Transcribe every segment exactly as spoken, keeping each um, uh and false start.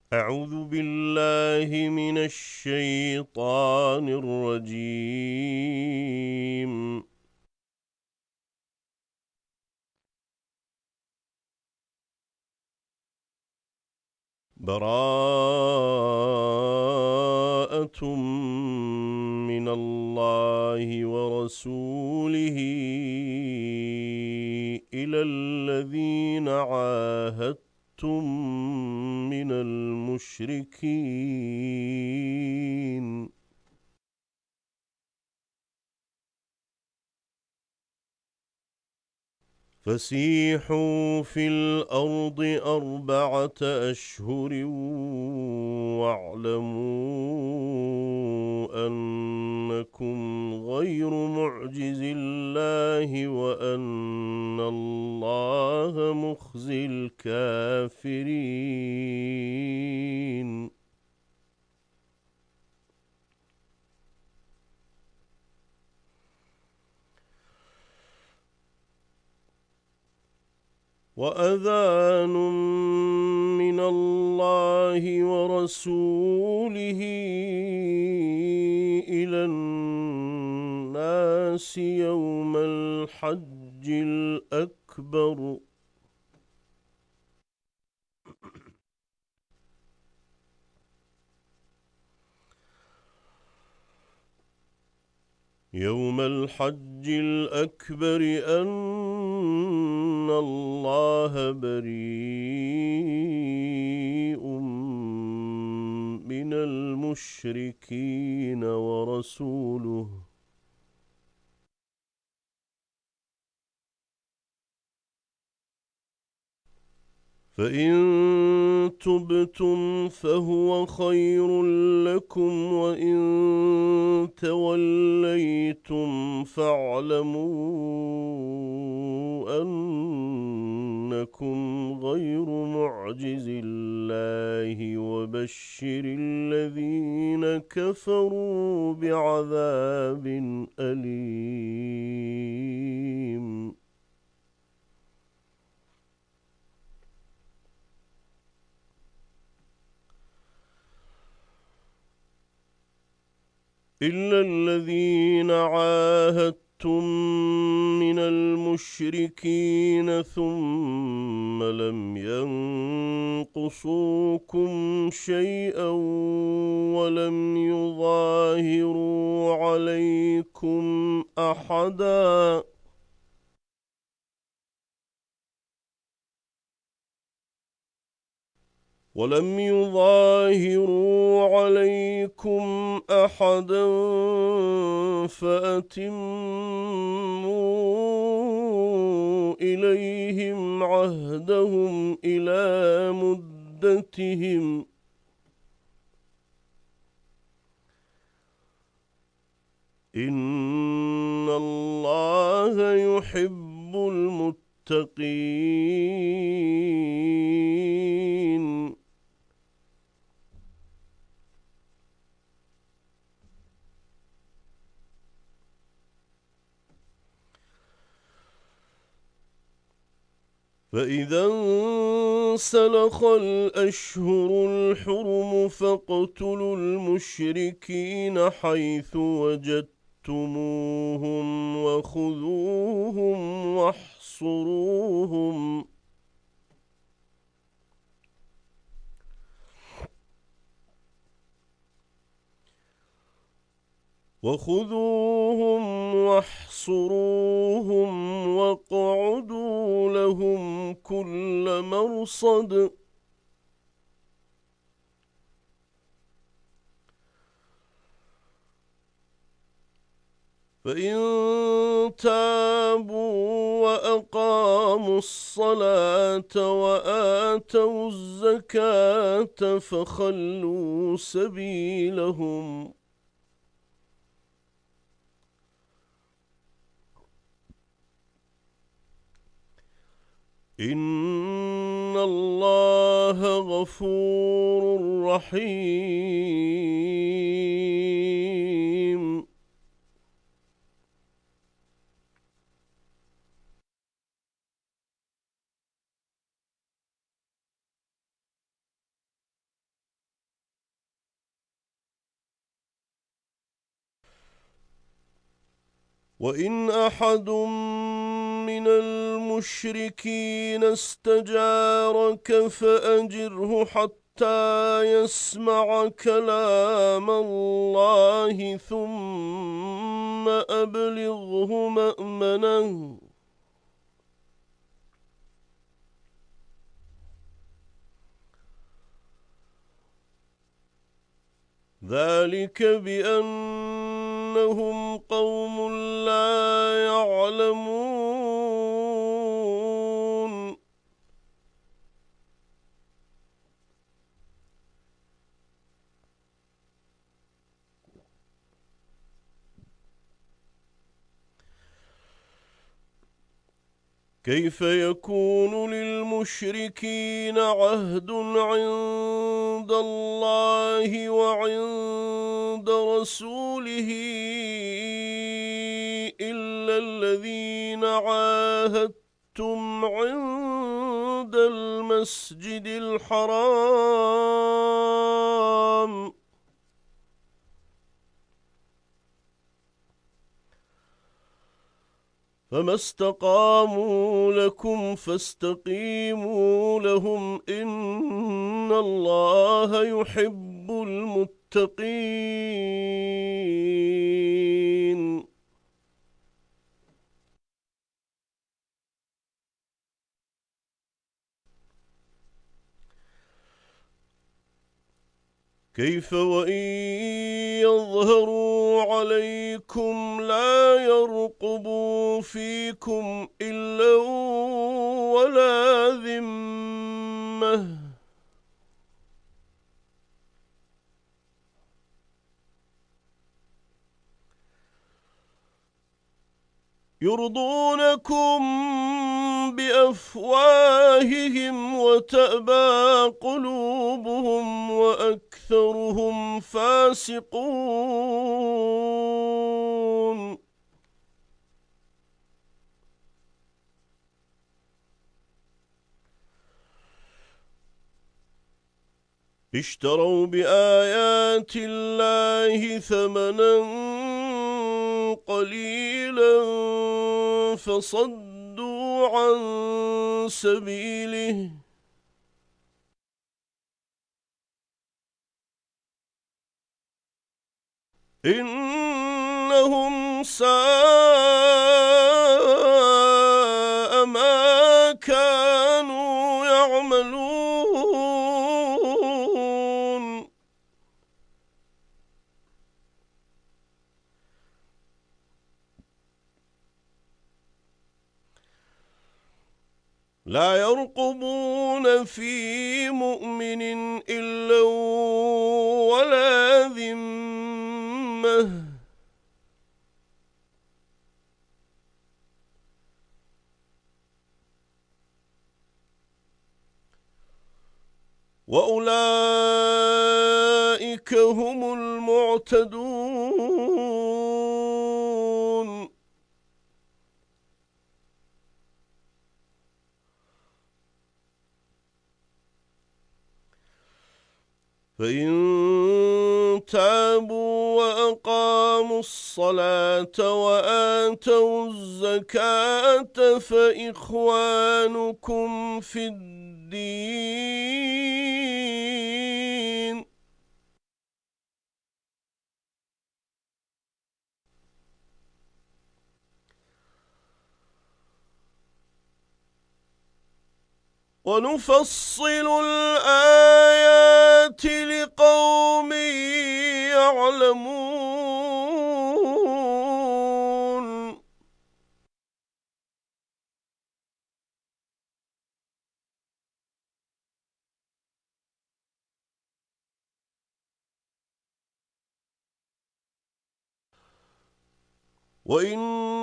أعوذ بالله من الشيطان الرجيم. براءة من الله ورسوله إلى الذين عاهدتم من المشركين. فسيحوا في الأرض أربعة أشهر واعلموا أنكم غير معجز الله وأن الله مخزي الكافرين. وأذان من الله ورسوله إلى الناس يوم الحج الأكبر يوم الحج الأكبر أن الله بريء من المشركين ورسوله فإن تبتم فهو خير لكم وإن توليتم فاعلموا أنكم غير معجز الله وبشر الذين كفروا بعذاب أليم. إلا الذين عاهدتم من المشركين ثم لم ينقصوكم شيئا ولم يظاهروا عليكم أحدا ولم يظاهروا عليكم أحدا فأتموا إليهم عهدهم إلى مدتهم إن الله يحب المتقين. فإذا انسلخ الأشهر الحرم فاقتلوا المشركين حيث وجدتموهم وخذوهم واحصروهم وخذوهم واحصروهم واقعدوا لهم كل مرصد فإن تابوا وأقاموا الصلاة وآتوا الزكاة فخلوا سبيلهم إن الله غفور رحيم. وإن أحد من المشركين استجارك فأجره حتى يسمع كلام الله ثم أبلغه مأمنه ذلك بأنهم قوم لا يعلمون كيف يكون للمشركين عهد عند الله وعند رسوله إلا الذين عاهدتم عند المسجد الحرام فما استقاموا لكم فاستقيموا لهم إن الله يحب المتقين كيف وإن يظهروا عليكم لا يرقبوا فيكم إلا ولا ذمة يرضونكم بأفواههم وتأبى قلوبهم وأكثرهم فاسقون اشتروا بآيات الله ثمنا قليلا فصدوا عن سبيله إنهم ساء ما كانوا يعملون لا يرقبون في مؤمن إلا ولا ذمة وأولئك هم المعتدون فإن تابوا وأقاموا الصلاة وآتوا الزكاة فإخوانكم في الدين ونفصل الآيات لقوم يعلمون وإن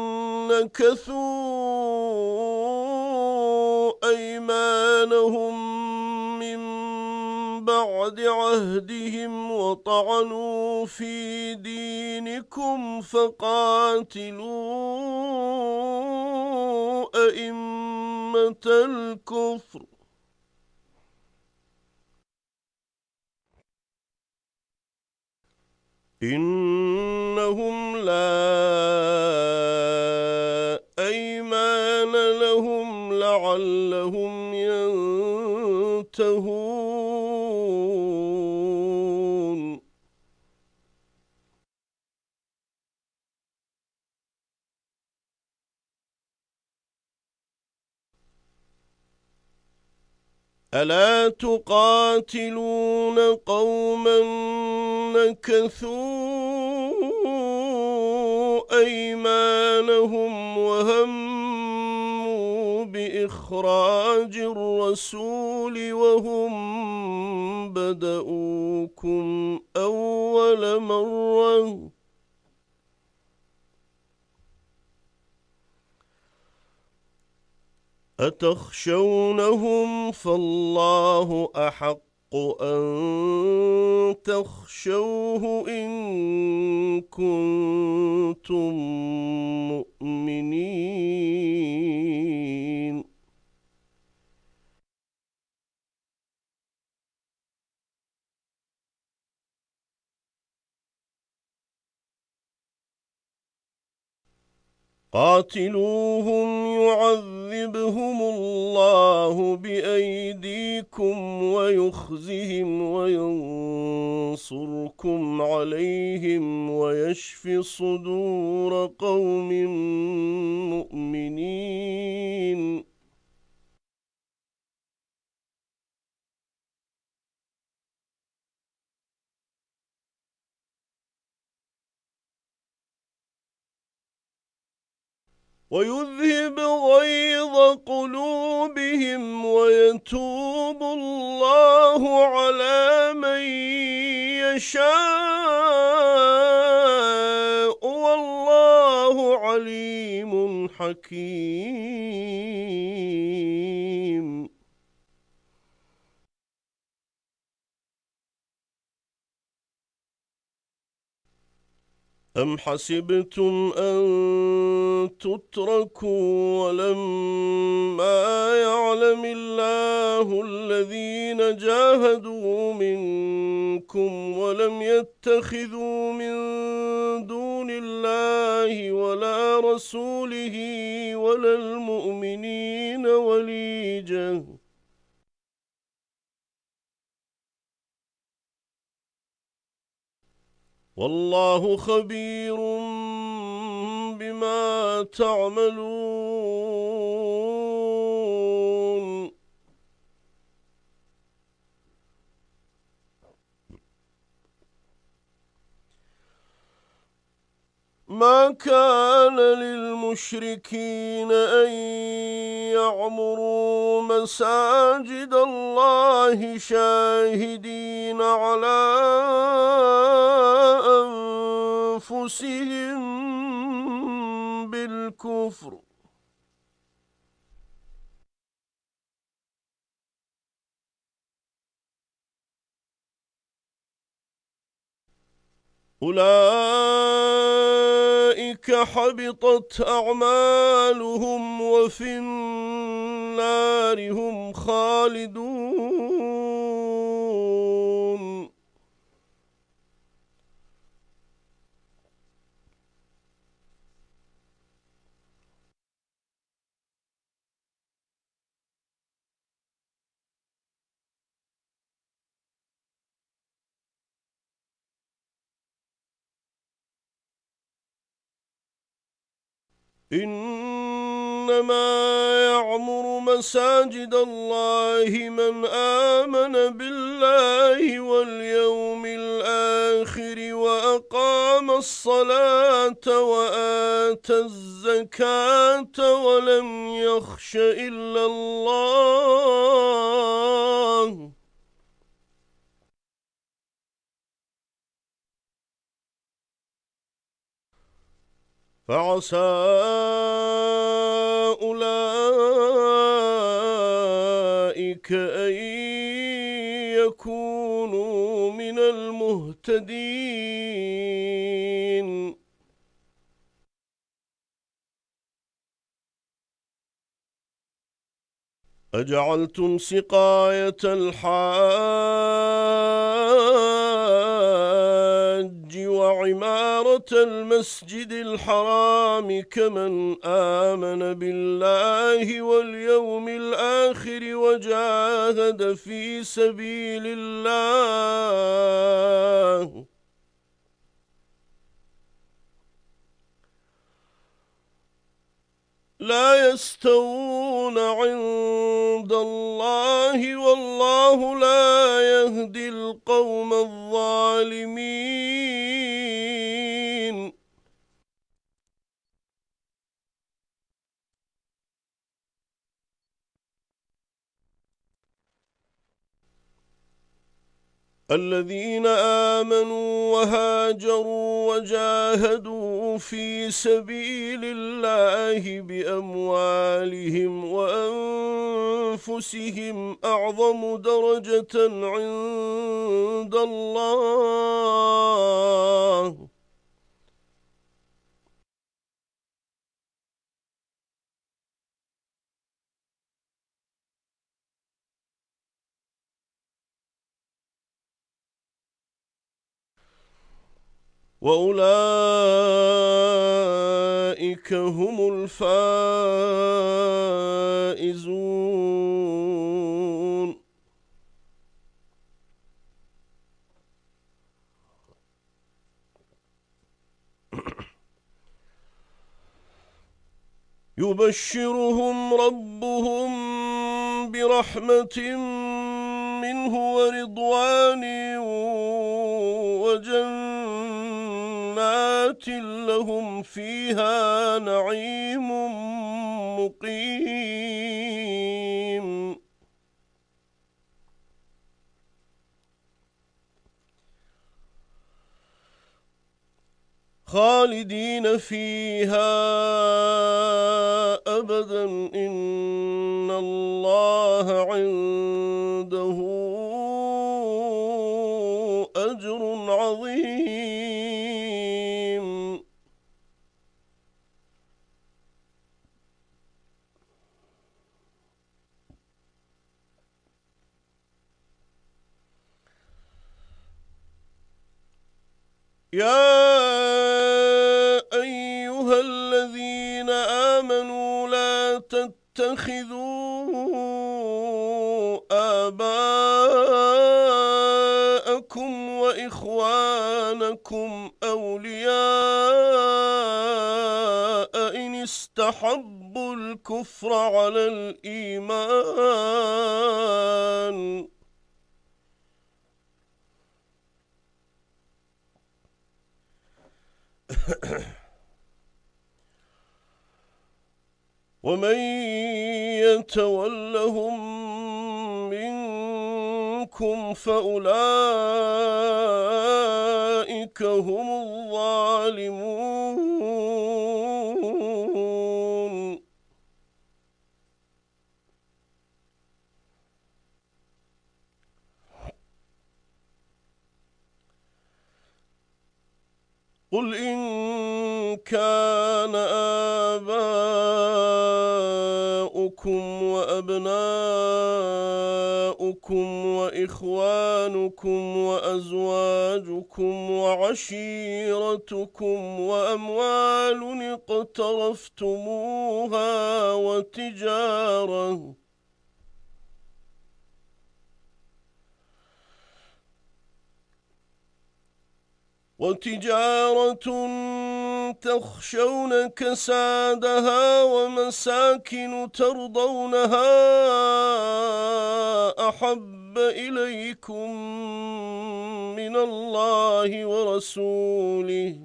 نكثوا أيمانهم من بعد عهدهم وطعنوا في دينكم فقاتلوا أئمة الكفر إنهم لا لعلهم ينتهون ألا تقاتلون قوما نكثوا أيمانهم وهموا بإخراج الرسول وهم بدؤوكم أول مرة أتخشونهم فالله أحق أن تخشوه إن كنتم مؤمنين قاتلوهم يعذبهم الله بأيديكم ويخزهم وينصركم عليهم ويشف صدور قوم مؤمنين ويذهب غيظ قلوبهم ويتوب الله على من يشاء والله عليم حكيم أم حسبتم أن تتركوا ولما يعلم الله الذين جاهدوا منكم ولم يتخذوا من دون الله ولا رسوله ولا المؤمنين وليجة والله خبير بما تعملون ما كان للمشركين أن يعمروا مساجد الله شاهدين على أنفسهم بالكفر أولئك حبطت أعمالهم وفي النار هم خالدون إنما يعمر مساجد الله من آمن بالله واليوم الآخر وأقام الصلاة وآتى الزكاة ولم يخش إلا الله فعسى أولئك أن يكونوا من المهتدين أجعلتم سقاية الحاج الحج وعمارة المسجد الحرام كمن آمن بالله واليوم الآخر وجاهد في سبيل الله لا يستوون عند الله والله لا يهدي القوم الظالمين. الذين آمنوا وهاجروا وجاهدوا في سبيل الله بأموالهم وأنفسهم أعظم درجة عند الله وأولئك هم الفائزون. يبشرهم ربهم برحمة منه ورضوان وجنات لهم فيها نعيم مقيم. خالدين فيها أبدا إن الله عنده أجر عظيم. يا أيها الذين آمنوا لا تتخذوا آباءكم وإخوانكم أولياء إن استحبوا الكفر على الإيمان ومن يتولهم منكم فأولئك هم الظالمون. قل إن كان آباؤكم وأبناؤكم وإخوانكم وأزواجكم وعشيرتكم وأموال اقترفتموها وتجارة وتجارة تخشون كسادها ومساكن ترضونها أحب إليكم من الله ورسوله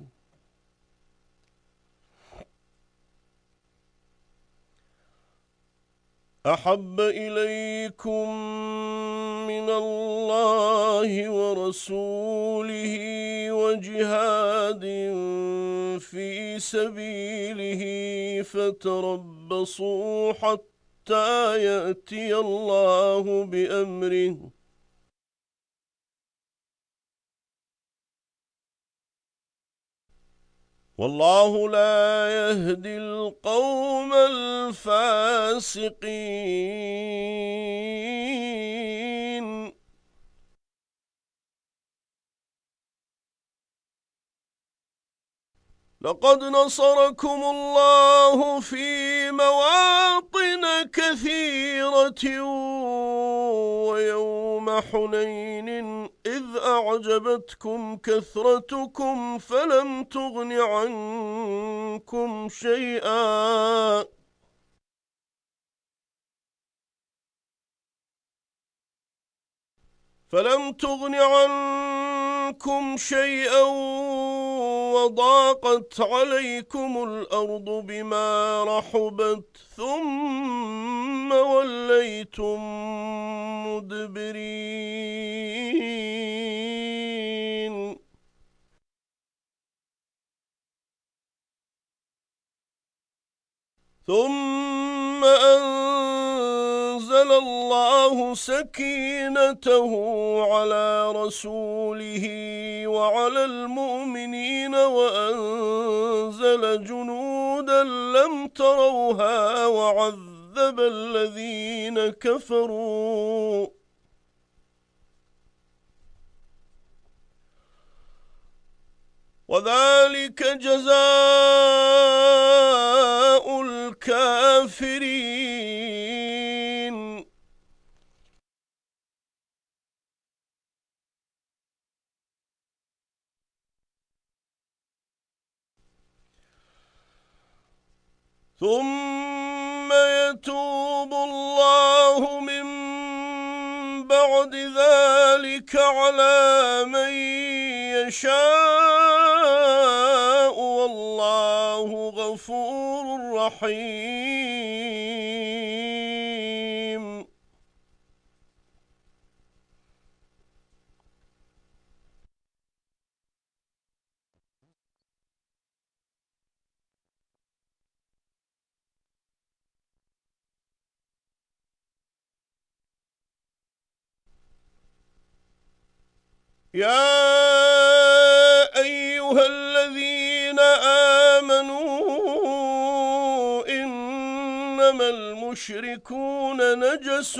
أحب إليكم من الله ورسوله وجهاد في سبيله فتربصوا حتى يأتي الله بأمره والله لا يهدي القوم الفاسقين. لقد نصركم الله في مواطن كثيرة ويوم حنين إذ أعجبتكم كثرتكم فلم تغن عنكم شيئا فلم تغن عنكم شيئا وضاقت عليكم الأرض بما رحبت ثم وليتم مدبرين ثم أنزل الله سكينته على رسوله وعلى المؤمنين وأنزل جنودا لم تروها وعذب الذين كفروا وذلك جزاء الكافرين ثم يتوب الله من بعد ذلك على من يشاء والله غفور رحيم يا أيها الذين آمنوا إنما المشركون نجس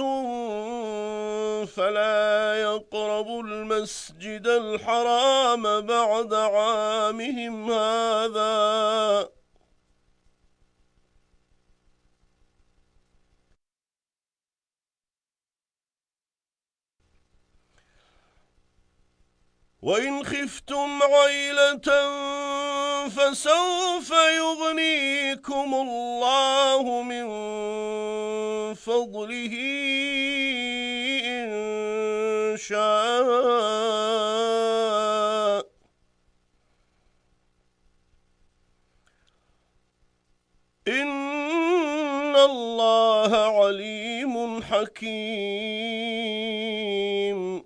فلا يقربوا المسجد الحرام بعد عامهم هذا وإن خفتم عيلة فسوف يغنيكم الله من فضله إن شاء إن الله عليم حكيم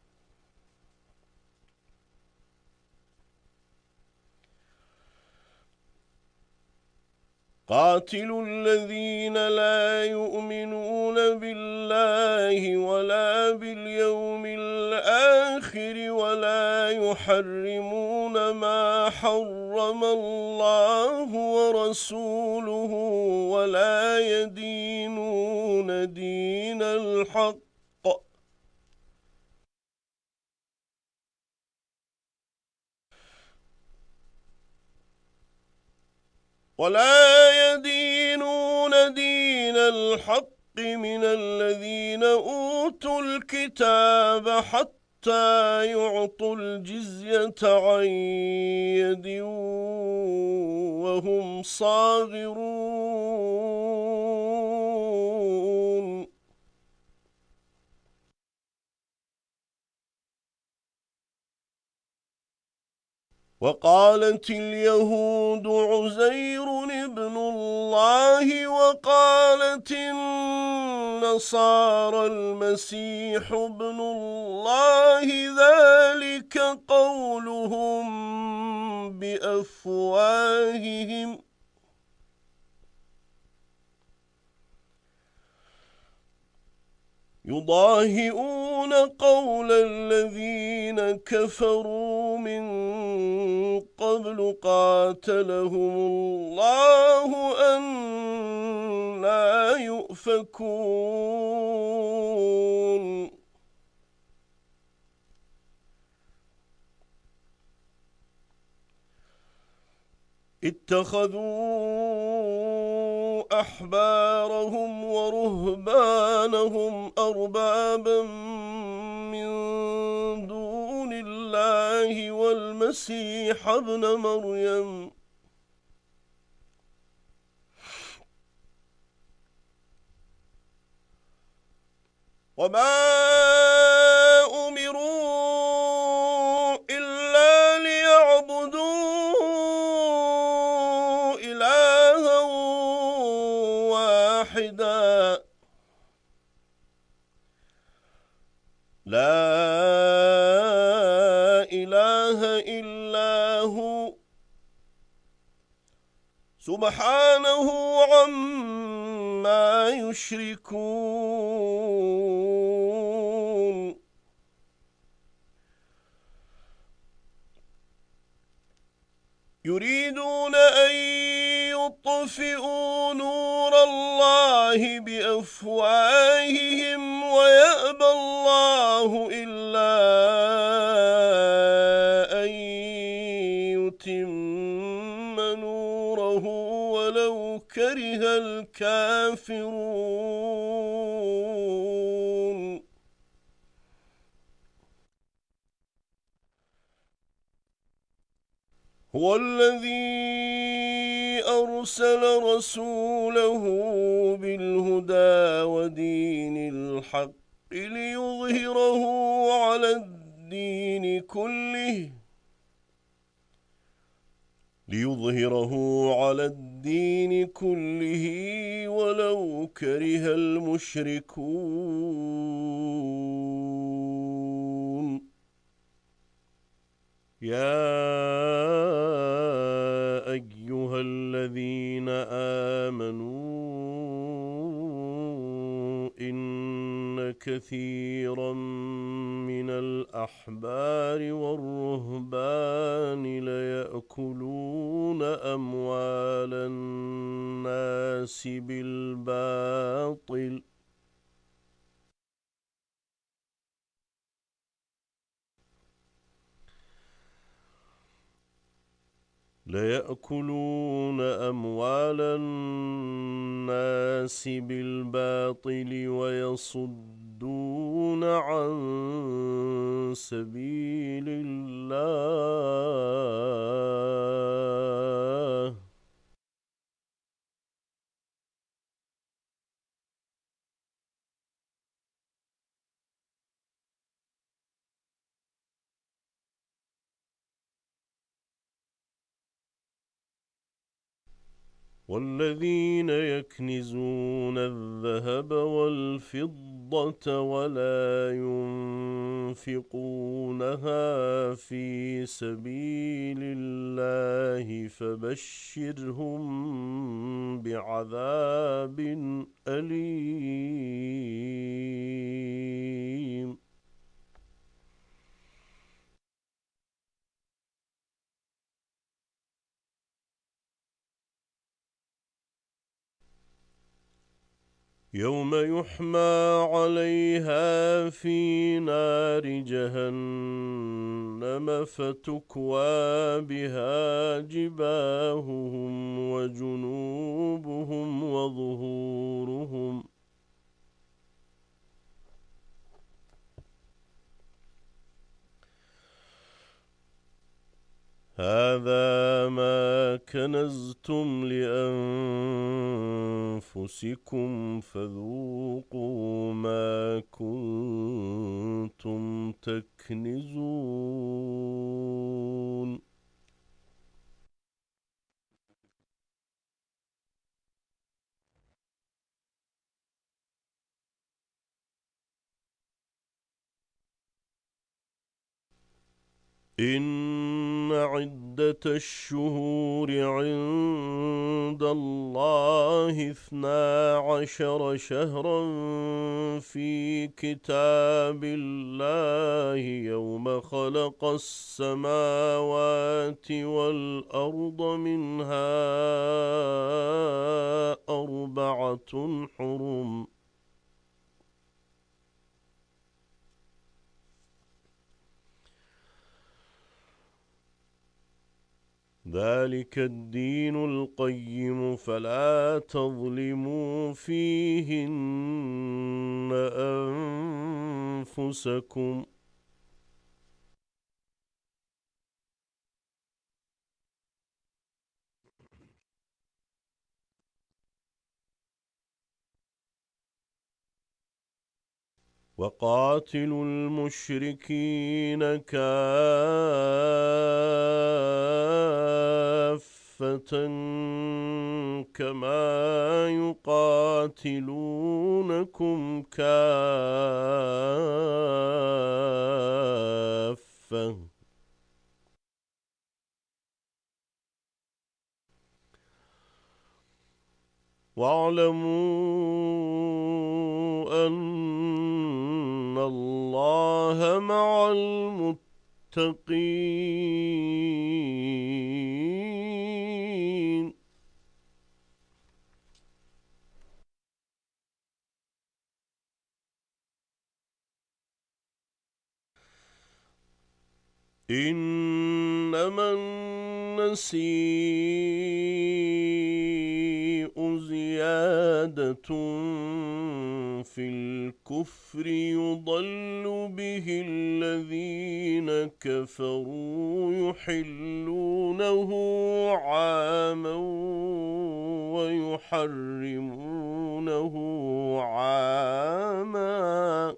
قاتلوا الذين لا يؤمنون بالله ولا باليوم الآخر ولا يحرمون ما حرم الله ورسوله ولا يدينون دين الحق ولا يدينون دين الحق من الذين أوتوا الكتاب حتى يعطوا الجزية عن يد وهم صاغرون وقالت اليهود عزير ابن الله وقالت النصارى المسيح ابن الله ذلك قولهم بأفواههم يضاهئون قول الذين كفروا من قبل قاتلهم الله أنى يؤفكون اتخذوا أحبارهم ورهبانهم أربابا من دون الله والمسيح ابن مريم وما أمروا إلا ليعبدوا إلها واحدا لا إله إلا هو سبحانه عما يشركون يريدون أن يطفئوا نور الله بأفواههم ويأبى الله إلا أن يتم نوره ولو كره الكافرون هو الذي أرسل رسوله بالهدى ودين الحق ليظهره على الدين كله ليظهره على الدين كله ولو كره المشركون يا أيها الذين آمنوا إن كثيرا من الأحبار والرهبان ليأكلون أموال الناس بالباطل ليأكلون أموال الناس بالباطل ويصدون عن سبيل الله والذين يكنزون الذهب والفضة ولا ينفقونها في سبيل الله فبشرهم بعذاب أليم يوم يحمى عليها في نار جهنم فتكوى بها جباههم وجنوبهم وظهورهم هذا ما كنزتم لأنفسكم فذوقوا ما كنتم تكنزون إن عدة الشهور عند الله اثنا عشر شهرا في كتاب الله يوم خلق السماوات والأرض منها أربعة حرم ذلك الدين القيم فلا تظلموا فيهن أنفسكم وقاتلوا المشركين كافة كما يقاتلونكم كافة واعلموا أن الله مع المتقين إنما النسيء زيادة في الكفر يضل به الذين كفروا يحلونه عاما ويحرمونه عاما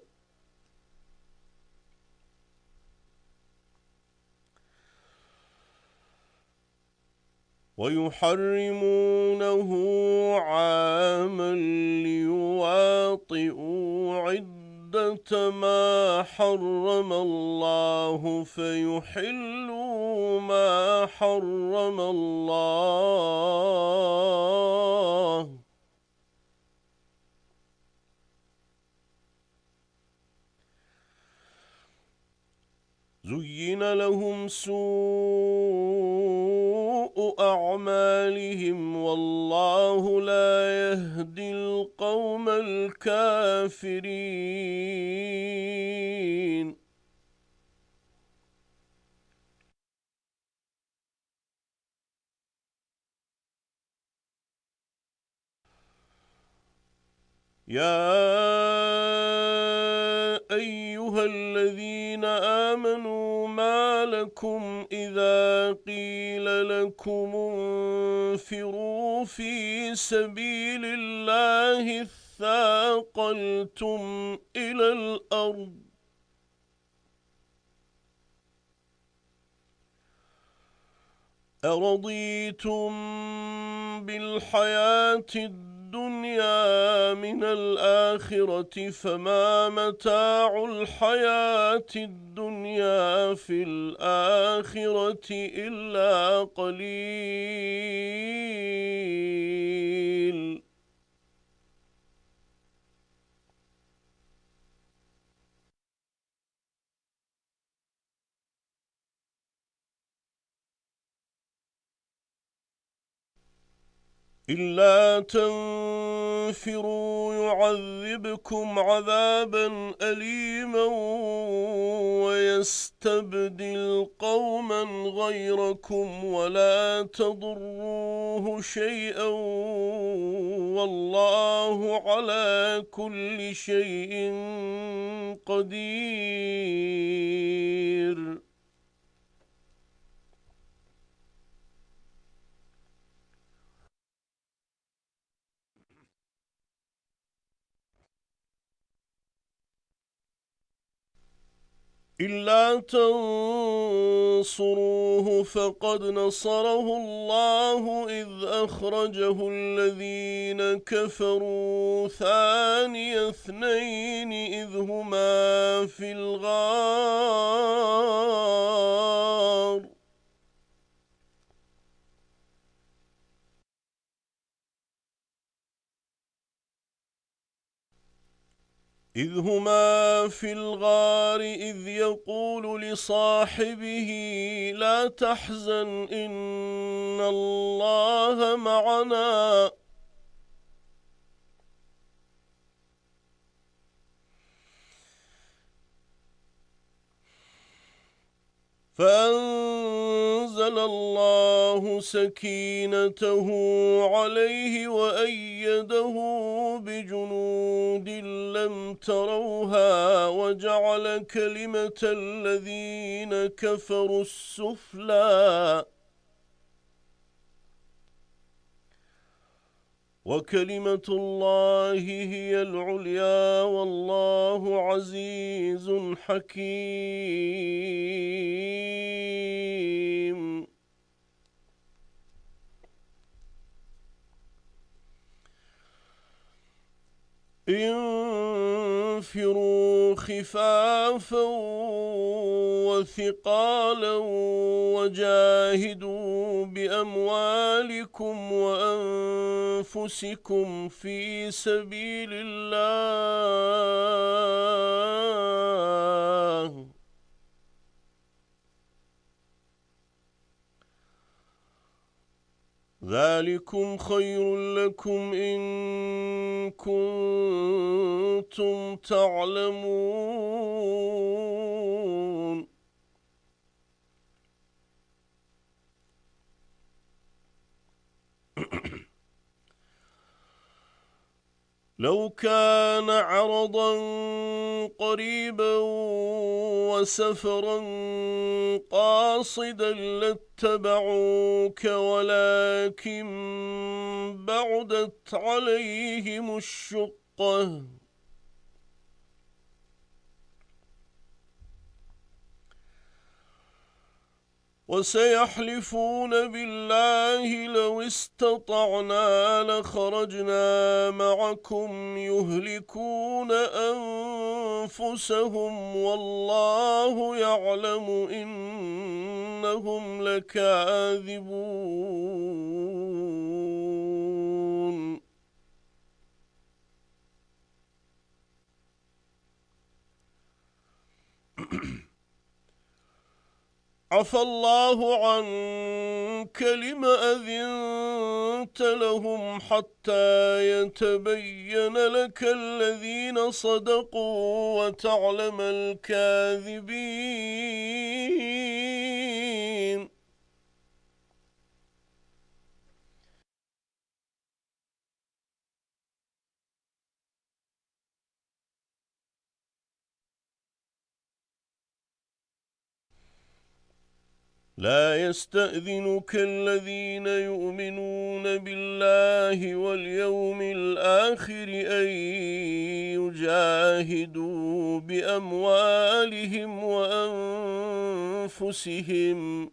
ويحرمونه عاما ليواطئوا عدة ما حرم الله فيحلوا ما حرم الله زين لهم سوء أعمالهم والله لا يهدي القوم الكافرين يا أيها الذين آمنوا ما لكم إذا قيل لكم انفروا في سبيل الله اثاقلتم إلى الأرض أرضيتم بالحياة الدنيا من الآخرة فما متاع الحياة الدنيا في الآخرة إلا قليل إلا تنفروا يعذبكم عذابا أليما ويستبدل قوما غيركم ولا تضروه شيئا والله على كل شيء قدير إلا تنصروه فقد نصره الله إذ أخرجه الذين كفروا ثاني اثنين إذ هما في الغار إذ هما في الغار إذ يقول لصاحبه لا تحزن إن الله معنا فأنزل فأنزل الله سكينته عليه وأيده بجنود لم تروها وجعل كلمة الذين كفروا السفلى وكلمة الله هي العليا والله عزيز حكيم. انفروا خفافا وثقالا وجاهدوا بأموالكم وأنفسكم في سبيل الله ذلكم خير لكم إن كنتم تعلمون. لو كان عرضا قريبا وسفرا قاصدا لاتبعوك ولكن بعدت عليهم الشقة وسيحلفون بالله لو استطعنا لخرجنا معكم يهلكون أنفسهم والله يعلم إنهم لكاذبون. عفى الله عنك لم أذنت لهم حتى يتبين لك الذين صدقوا وتعلم الكاذبين. لا يستأذنك الذين يؤمنون بالله واليوم الآخر أن يجاهدوا بأموالهم وأنفسهم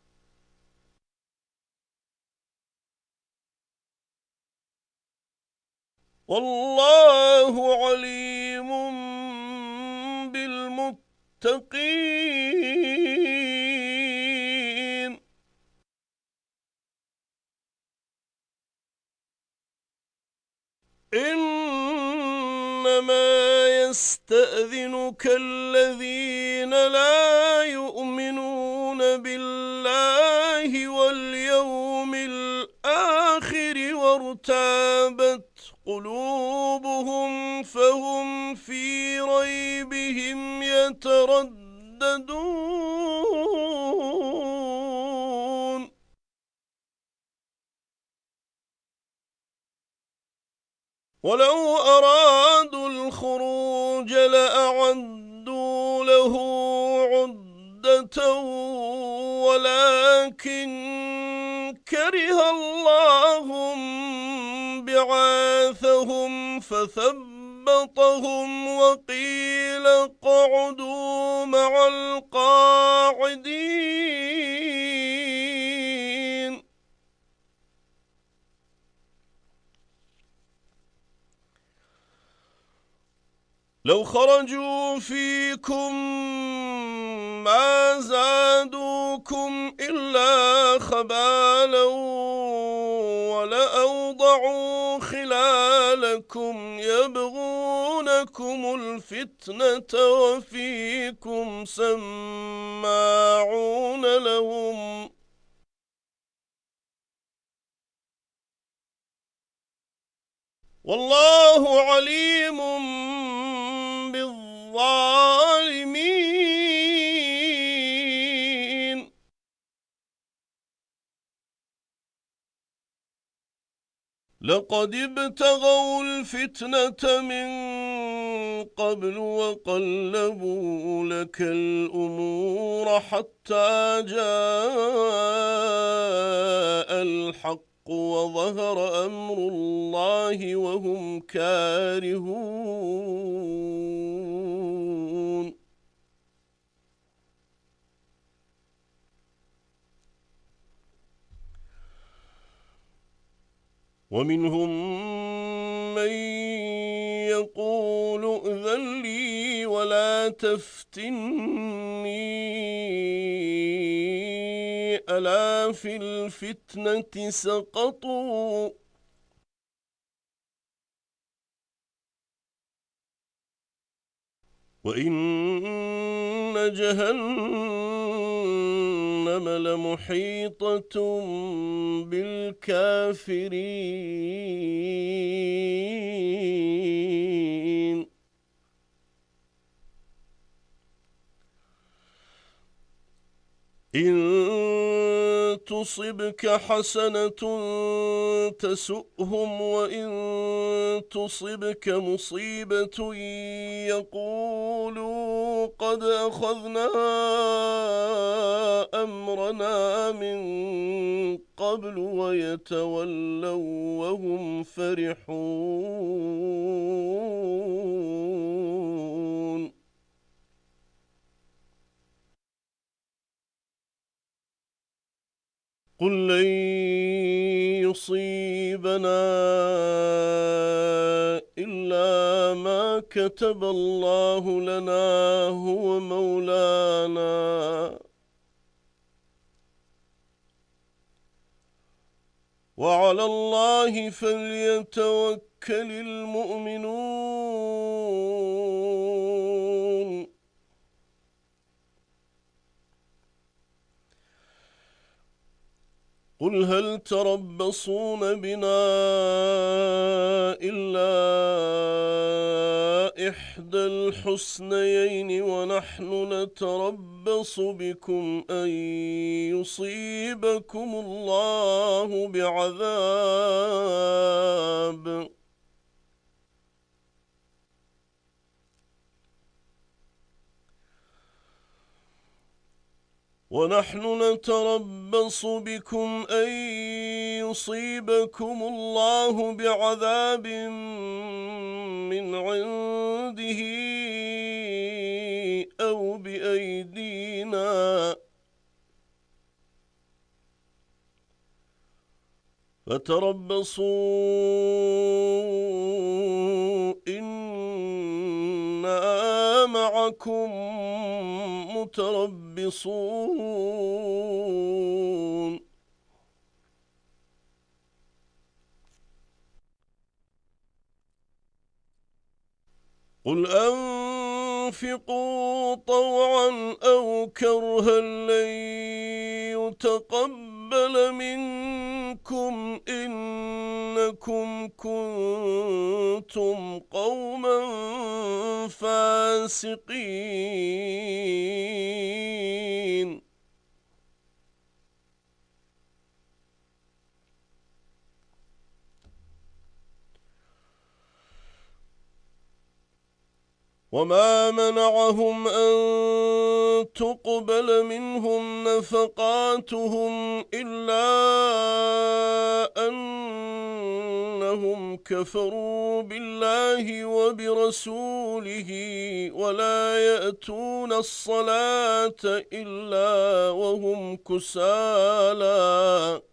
والله عليم بالمتقين. إنما يستأذنك الذين لا يؤمنون بالله واليوم الآخر وارتابت قلوبهم فهم في ريبهم يترددون. ولو أرادوا الخروج لأعدوا له عدة ولكن كره الله بعاثهم فثبطهم وقيل اقعدوا مع القاعدين. لو خرجوا فيكم ما زادوكم إلا خبالا ولأوضعوا خلالكم يبغونكم الفتنة وفيكم سماعون لهم والله عليم بالظالمين. لقد ابتغوا الفتنة من قبل وقلبوا لك الأمور حتى جاء الحق وظهر أمر الله وهم كارهون. ومنهم من يقول ائذن لي ولا تفتني ألا في الفتنة سقطوا وإن جهنم لمحيطة بالكافرين. إن تصبك حسنة تسؤهم وإن تصبك مصيبة يقولوا قد أخذنا أمرنا من قبل ويتولوا وهم فرحون. قل لن يصيبنا إلا ما كتب الله لنا هو مولانا وعلى الله فليتوكل المؤمنون. قل هل تربصون بنا إلا إحدى الحسنيين ونحن نتربص بكم أن يصيبكم الله بعذاب ونحن نتربص بكم أن يصيبكم الله بعذاب من عنده أو بأيدينا فتربصوا إنا معكم متربصون. قل أنفقوا طوعا أو كرها لن يتقبل منكم إنكم كنتم قوما فاسقين. وما منعهم أن تقبل منهم نفقاتهم إلا أنهم كفروا بالله وبرسوله ولا يأتون الصلاة إلا وهم كسالى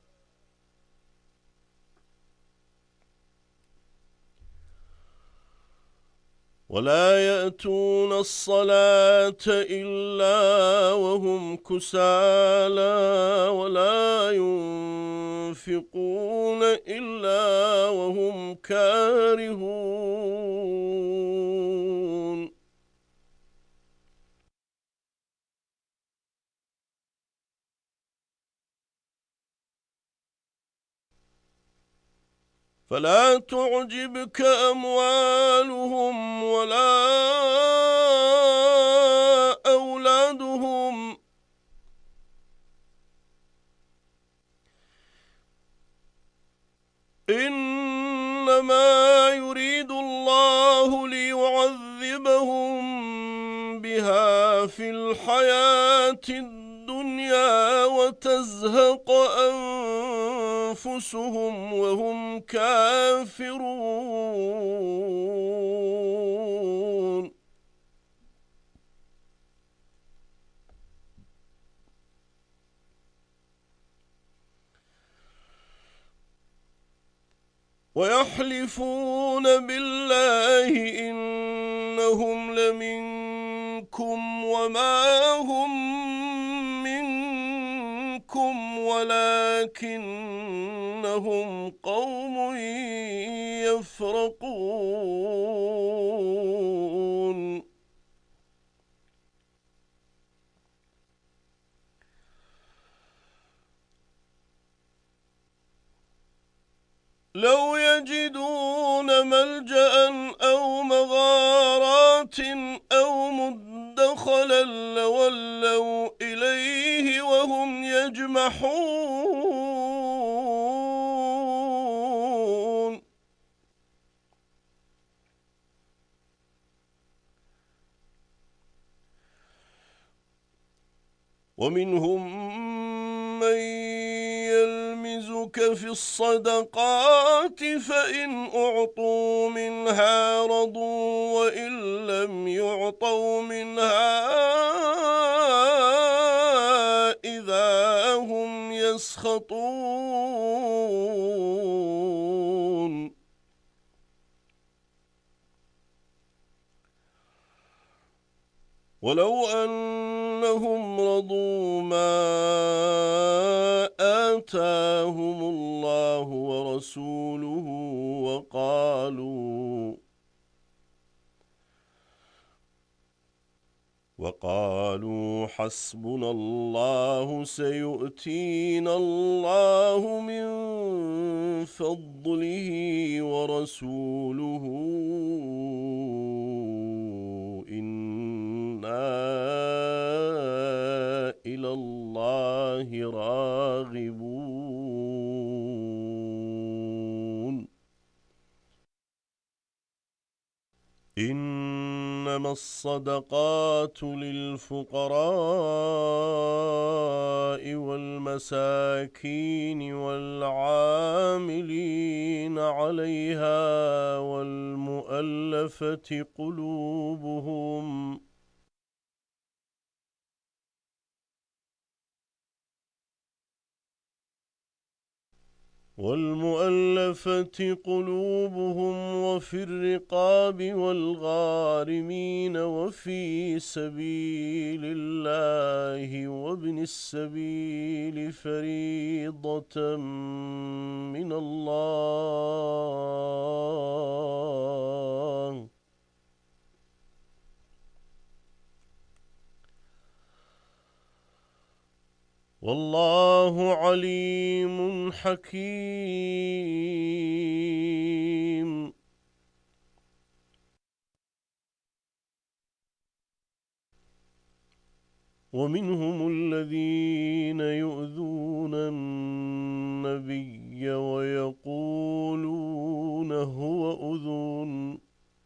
ولا يأتون الصلاة إلا وهم كسالى ولا ينفقون إلا وهم كارهون. فلا تعجبك أموالهم ولا أولادهم إن إنما يريد الله ليعذبهم بها في الحياة الدنيا وتزهق أنفسهم وهم كافرون ويحلفون بالله إنهم لمنكم وما هم منكم ولكنهم قوم يفرقون لو يجدون ملجأ أو مغارات أو مدخلا لولوا إليه وهم يجمحون ومنهم من يلمزك في الصدقات فإن أعطوا منها رضوا وإن لم يعطوا منها إذا هم يسخطون ولو أنهم رضوا ما آتاهم الله ورسوله وقالوا وقالوا حسبنا الله سيؤتينا الله من فضله ورسوله إنا إلى الله راغبون إنما الصدقات للفقراء والمساكين والعاملين عليها والمؤلفة قلوبهم والمؤلفة قلوبهم وفي الرقاب والغارمين وفي سبيل الله وابن السبيل فريضة من الله والله عليم حكيم ومنهم الذين يؤذون النبي ويقولون هو أذن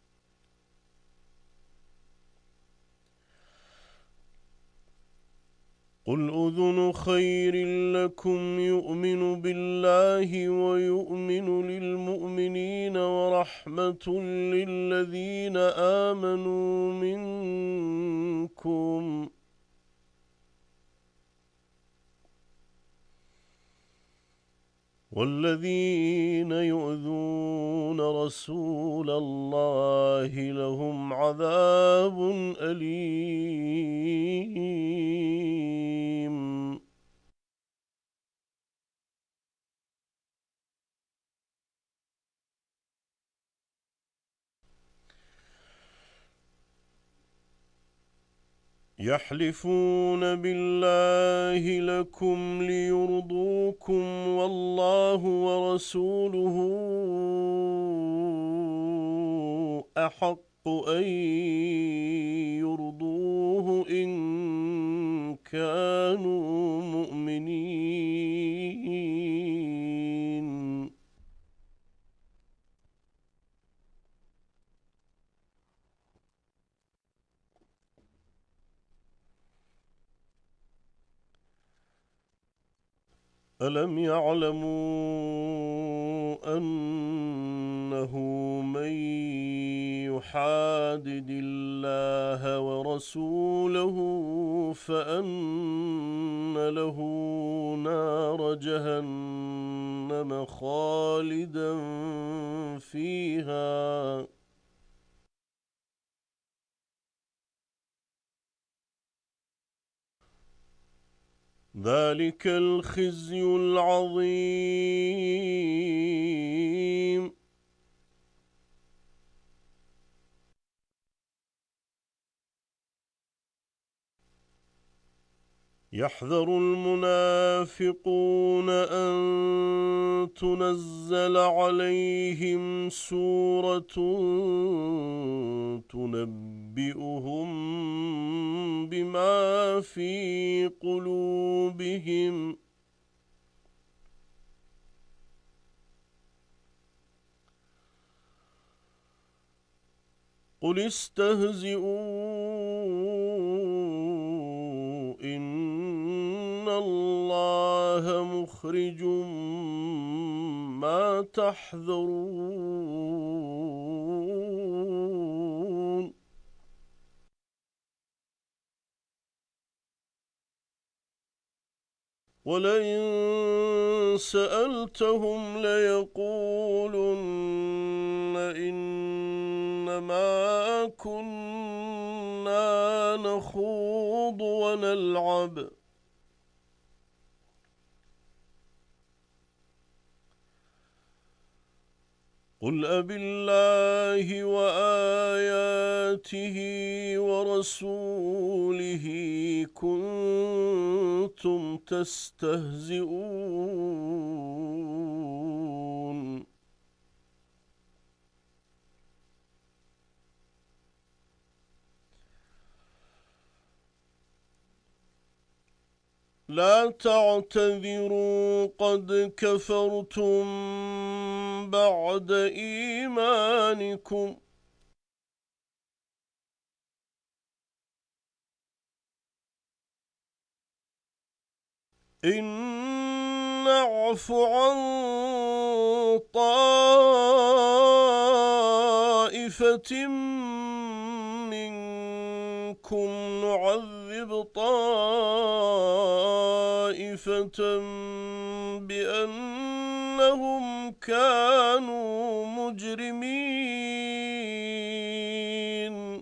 قل أذن خير لكم يؤمن بالله ويؤمن للمؤمنين ورحمة للذين آمنوا منكم والذين يؤذون رسول الله لهم عذاب أليم يحلفون بالله لكم ليرضوكم والله ورسوله أحق أن يرضوه إن كانوا مؤمنين. ألم يعلموا أنه من يحادد الله ورسوله فأن له نار جهنم خالدا فيها ذلك الخزي العظيم. يحذر المنافقون أن تنزل عليهم سورة تنبئهم بما في قلوبهم قل استهزئوا إن الله مخرج ما تحذرون ولئن سألتهم ليقولن إنما كنا نخوض ونلعب قل أبالله وآياته ورسوله كنتم تستهزئون لا تعتذروا قد كفرتم بعد إيمانكم إن نعف عن طائفة منكم نعذب طائفة بأنهم كانوا مجرمين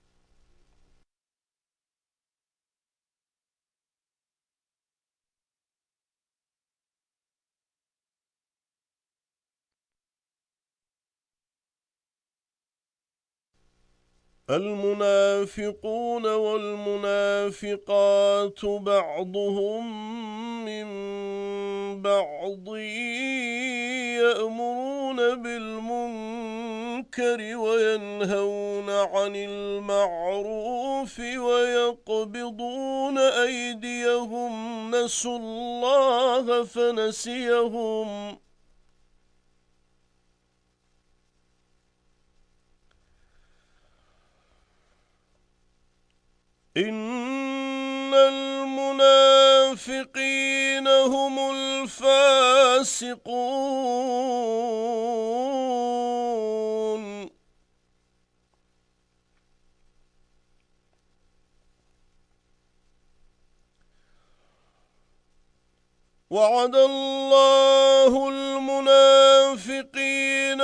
المنافقون والمنافقات بعضهم من بعض يأمرون بالمنكر وينهون عن المعروف ويقبضون أيديهم نسوا الله فنسيهم إن المنافقين هم الفاسقون وعد الله المنافقين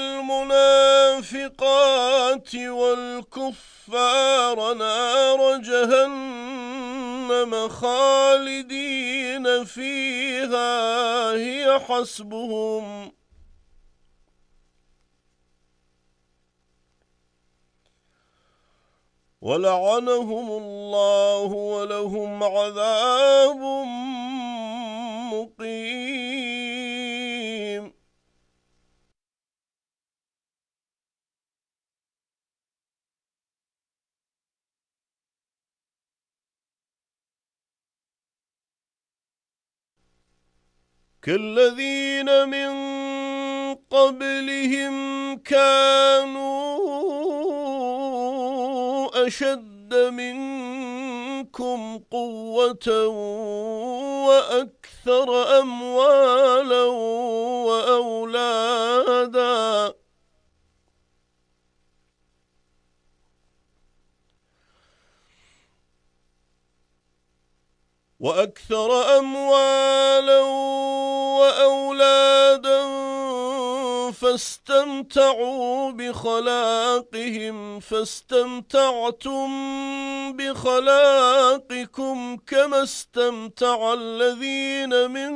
والمنافقات والكفار نار جهنم خالدين فيها هي حسبهم ولعنهم الله ولهم عذاب مقيم كالذين من قبلهم كانوا أشد أشد منكم قوة وأكثر أموالا وأولادا وأكثر أموالا وأولادا فاستمتعوا بخلاقهم فاستمتعتم بخلاقكم كما استمتع الذين من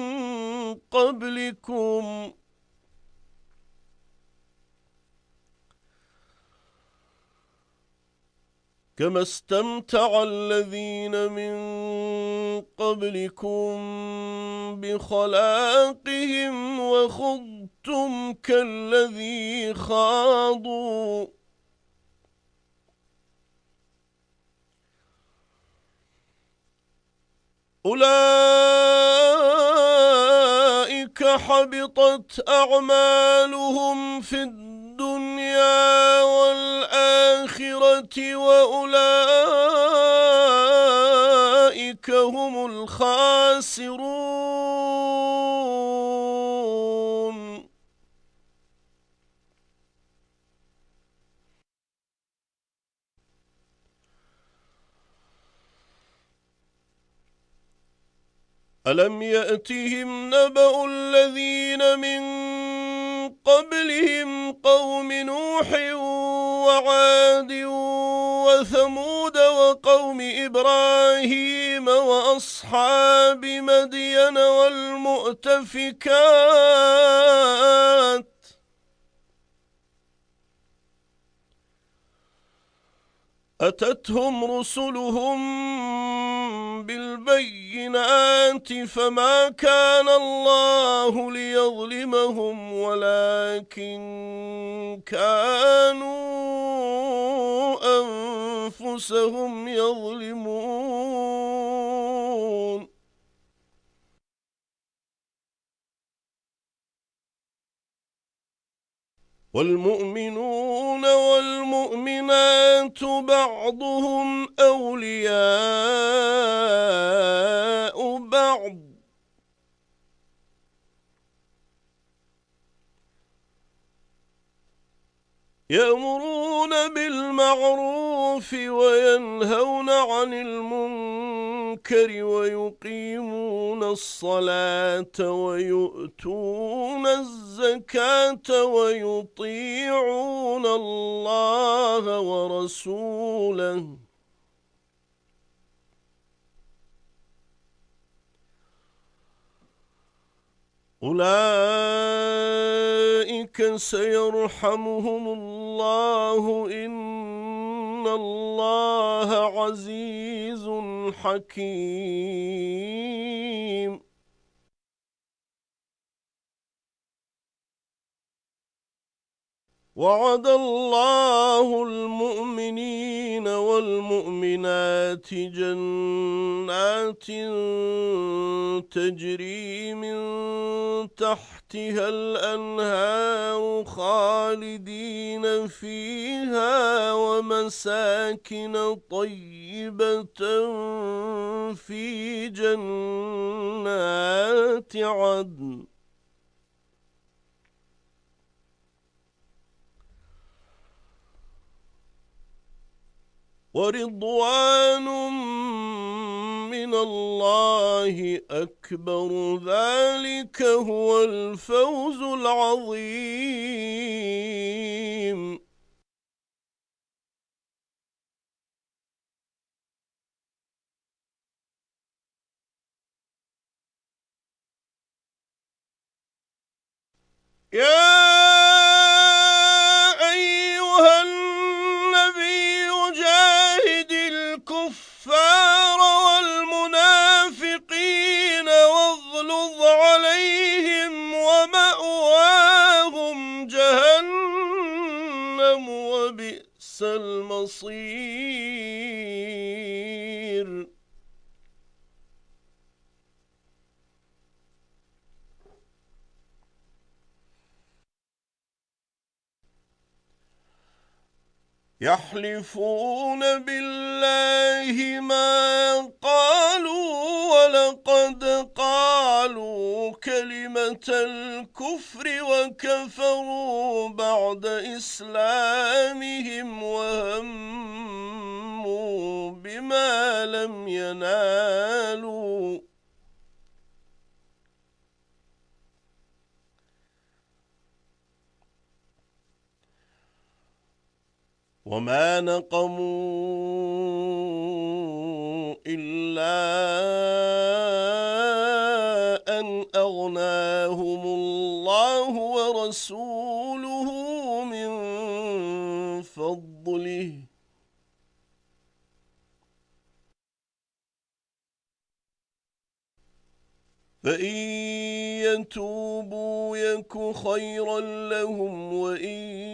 قبلكم كما استمتع الذين من قبلكم بخلاقهم وخضتم كالذي خاضوا أولئك حبطت أعمالهم في الدنيا والآخرة وأولئك هم الخاسرون ألم يأتهم نبأ الذين من قبلهم قوم نوح وعاد وثمود وقوم إبراهيم وأصحاب مدين والمؤتفكات أتتهم رسلهم بالبينات فما كان الله ليظلمهم ولكن كانوا أنفسهم يظلمون والمؤمنون والمؤمنات بعضهم أولياء بعض يأمرون بالمعروف وينهون عن المنكر ويقيمون الصلاة ويؤتون الزكاة ويطيعون الله ورسوله أولئك سيرحمهم الله إن الله عزيز حكيم وعد الله المؤمنين والمؤمنات جنات تجري من تحتها الأنهار خالدين فيها ومساكن طيبة في جنات عدن ورضوان من الله أكبر ذلك هو الفوز العظيم يا أيها النبي جاهد الكفار والمنافقين واغلظ عليهم ومأواهم جهنم وبئس المصير يحلفون بالله ما قالوا ولقد قالوا كلمة الكفر وكفروا بعد إسلامهم وهموا بما لم ينالوا وما نقموا إلا أن أغناهم الله ورسوله من فضله فإن يتوبوا يك خيرا لهم وإن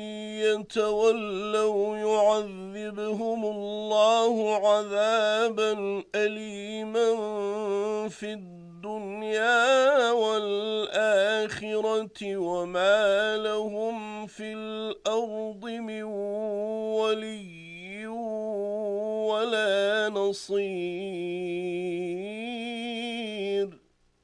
يتولوا يعذبهم الله عذابا أليما في الدنيا والآخرة وما لهم في الأرض من ولي ولا نصير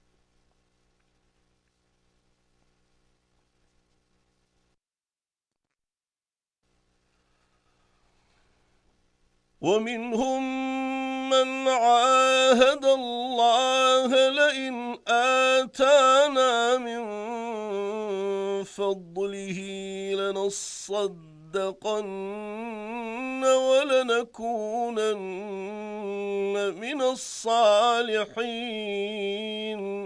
ومنهم من عاهد الله لئن آتانا من فضله لنصدقن ولنكونن من الصالحين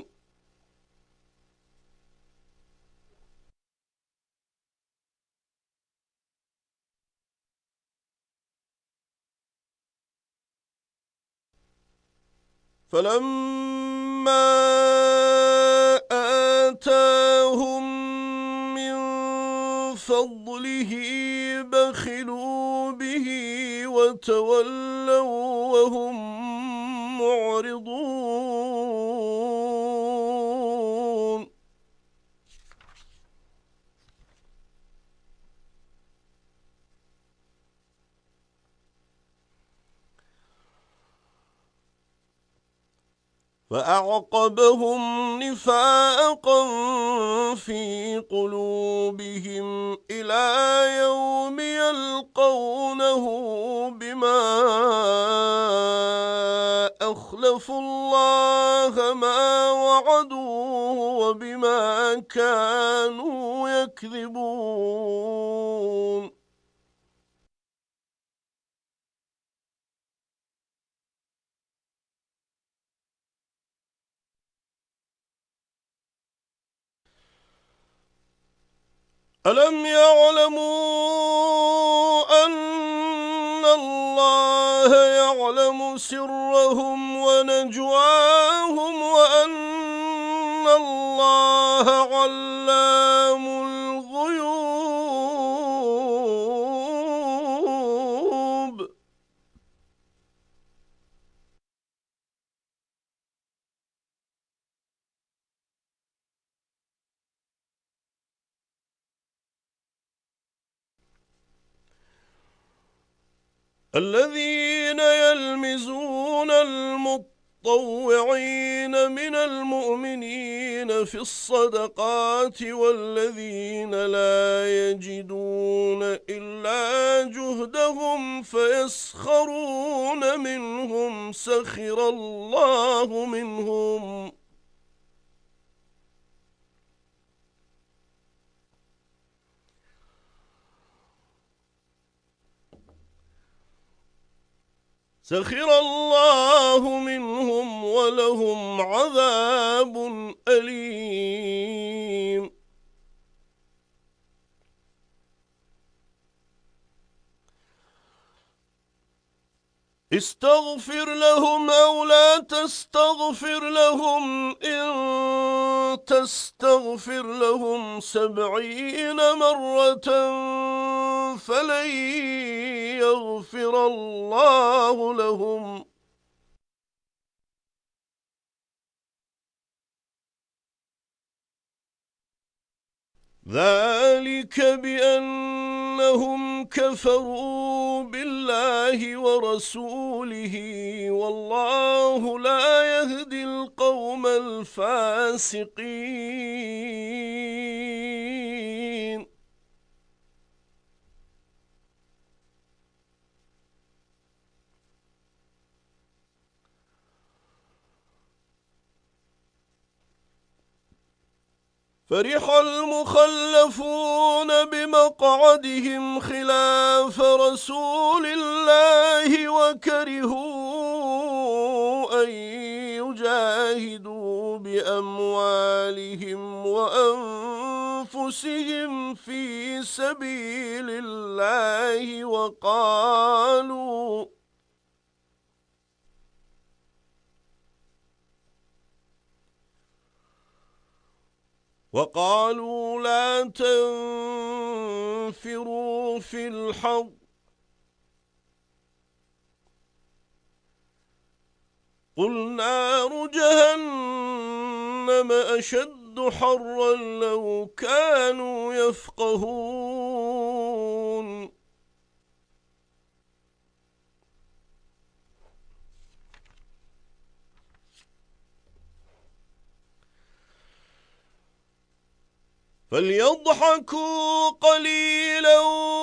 فلما آتاهم من فضله بخلوا به وتولوا وهم معرضون فأعقبهم نفاقا في قلوبهم إلى يوم يلقونه بما أخلفوا الله ما وعدوه وبما كانوا يكذبون ألم يعلموا أن الله يعلم سرهم ونجواهم وأن الله علام الغيوب الذين يلمزون المطوعين من المؤمنين في الصدقات والذين لا يجدون إلا جهدهم فيسخرون منهم سخر الله منهم سخر الله منهم ولهم عذاب أليم استغفر لهم أو لا تستغفر لهم إن تستغفر لهم سبعين مرة فلن يغفر الله لهم ذلك بأن إنهم كفروا بالله ورسوله والله لا يهدي القوم الفاسقين. فرح المخلفون بمقعدهم خلاف رسول الله وكرهوا أن يجاهدوا بأموالهم وأنفسهم في سبيل الله وقالوا وقالوا لا تنفروا في الحر قل نار جهنم أشد حرا لو كانوا يفقهون. فليضحكوا قليلا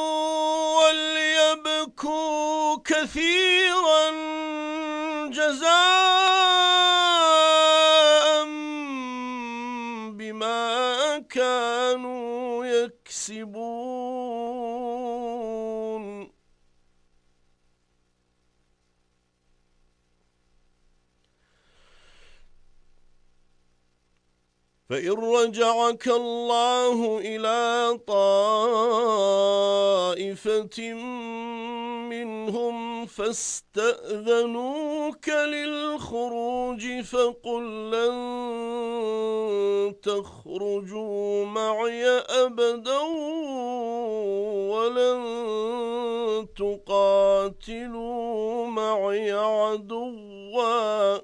وليبكوا كثيرا جزاء بما كانوا يكسبون. فإن رجعك الله إلى طائفة منهم فاستأذنوك للخروج فقل لن تخرجوا معي أبدا ولن تقاتلوا معي عدوا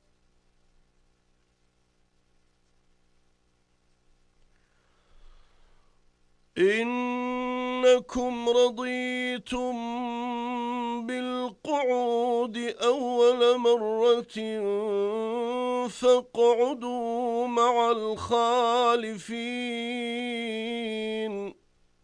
إنكم رضيتم بالقعود أول مرة فاقعدوا مع الخالفين.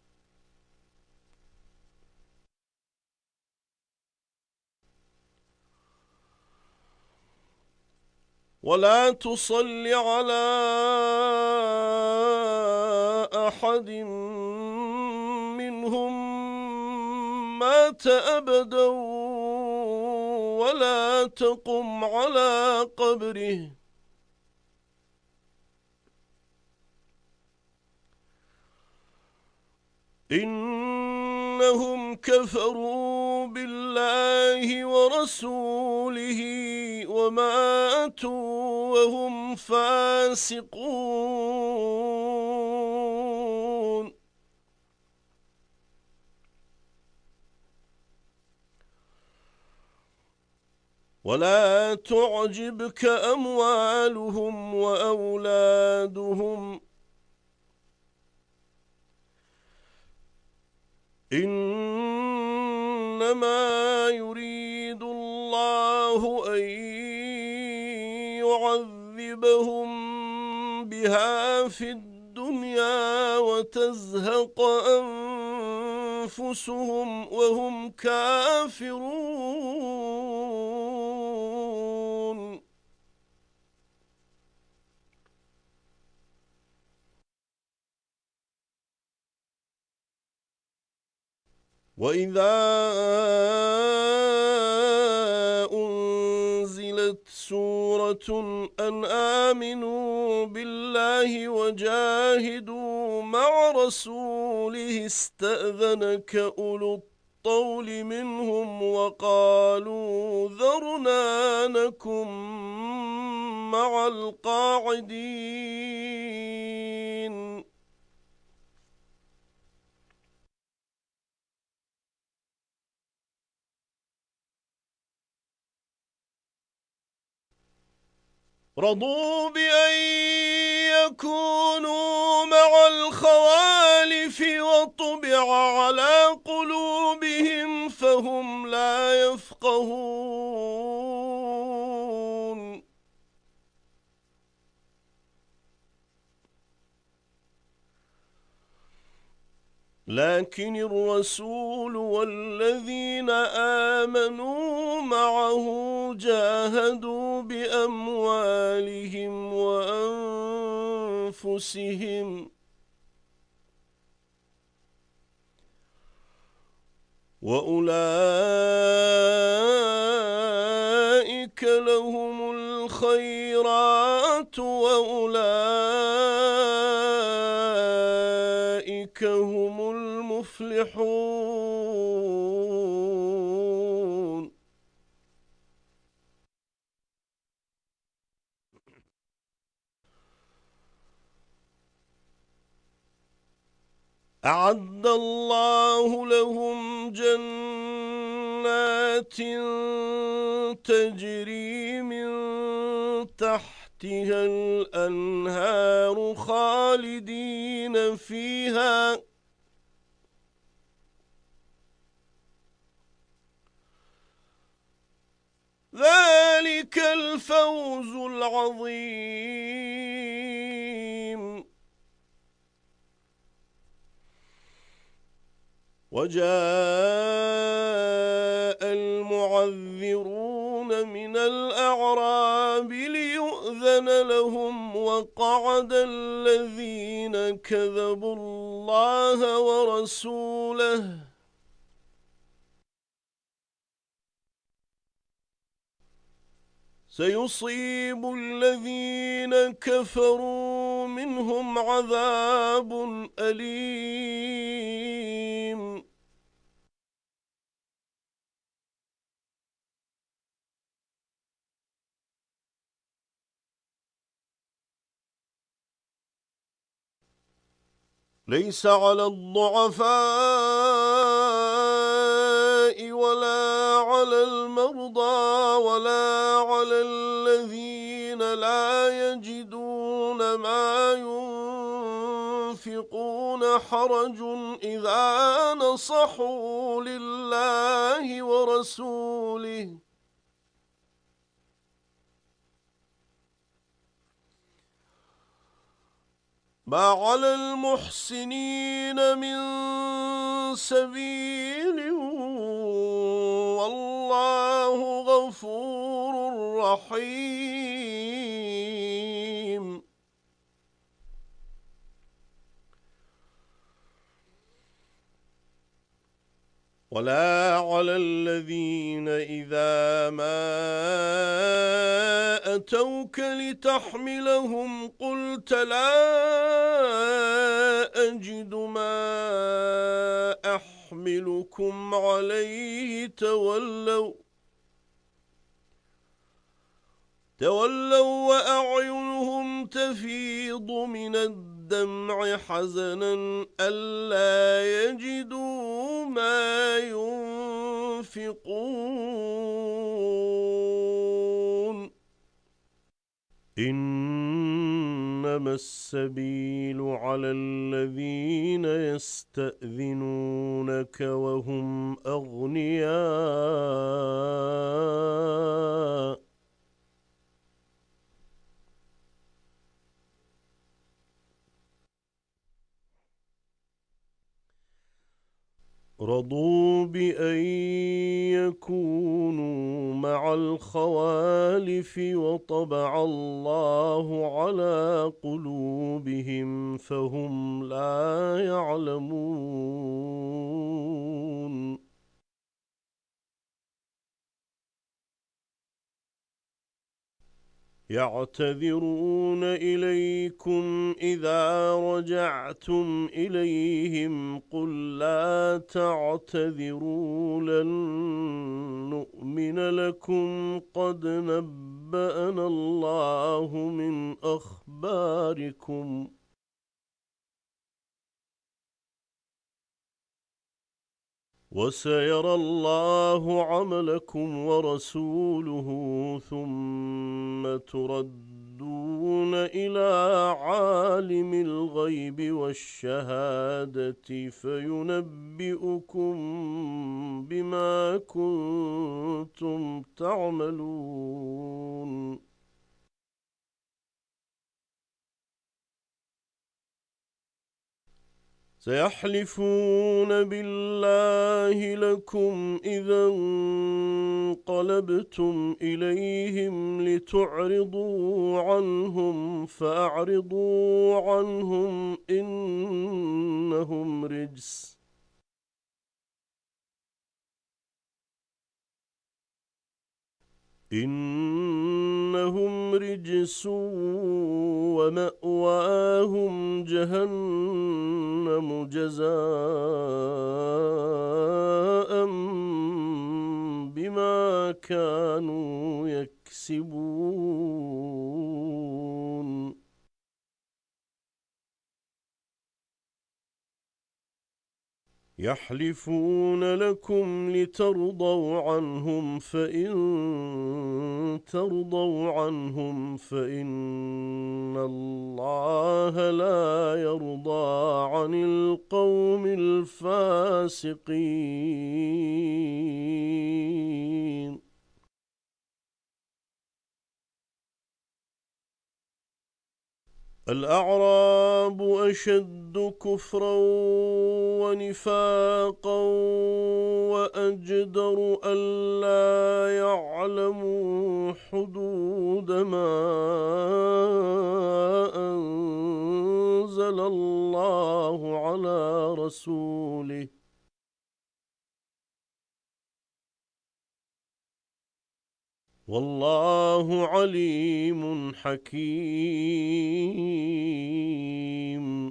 ولا تصل على أحد منهم مات أبدا ولا تقم على قبره إنهم كفروا بالله ورسوله وماتوا وهم فاسقون. ولا تعجبك أموالهم وأولادهم إنما يريد الله أن يعذبهم بها في الدنيا وتزهق أنفسهم وهم كافرون. وإذا أنزلت سورة أن آمنوا بالله وجاهدوا مع رسوله استأذنك أولو الطول منهم وقالوا ذرنا نكن مع القاعدين. رضوا بأن يكونوا مع الخوالف وطبع على قلوبهم فهم لا يفقهون لكن الرسول والذين آمنوا معه جاهدوا بأموالهم وأنفسهم وأولئك لهم الخيرات وأولئك هم المفلحون أعد الله لهم جنات تجري من تحتها الأنهار خالدين فيها ذلك الفوز العظيم وجاء المعذرون من الأعراب ليؤذن لهم وقعد الذين كذبوا الله ورسوله سيصيب الذين كفروا منهم عذاب أليم ليس على الضعفاء ولا على المرضى ولا على الذين لا يجدون ما ينفقون حرج إذا نصحوا لله ورسوله ما على المحسنين من سبيل والله غفور رحيم ولا على الذين إذا ما أتوك لتحملهم قلت لا أجد ما أحملكم عليه تولوا تولوا وأعينهم تفيض من الدمع حزنا ألا يجدوا ما ينفقون إنما السبيل على الذين يستأذنونك وهم أغنياء رضوا بأن يكونوا مع الخوالف وطبع الله على قلوبهم فهم لا يعلمون يعتذرون إليكم إذا رجعتم إليهم قل لا تعتذروا لن نؤمن لكم قد نبأنا الله من أخباركم وسيرى الله عملكم ورسوله ثم تردون تردون إلى عالم الغيب والشهادة فينبئكم بما كنتم تعملون سيحلفون بالله لكم إذا انقلبتم إليهم لتعرضوا عنهم فأعرضوا عنهم إنهم رجس إنهم رجس ومأواهم جهنم جزاء بما كانوا يكسبون يحلفون لكم لترضوا عنهم فإن ترضوا عنهم فإن الله لا يرضى عن القوم الفاسقين الأعراب أشد كفرا ونفاقا وأجدر ألا يعلموا حدود ما أنزل الله على رسوله والله عليم حكيم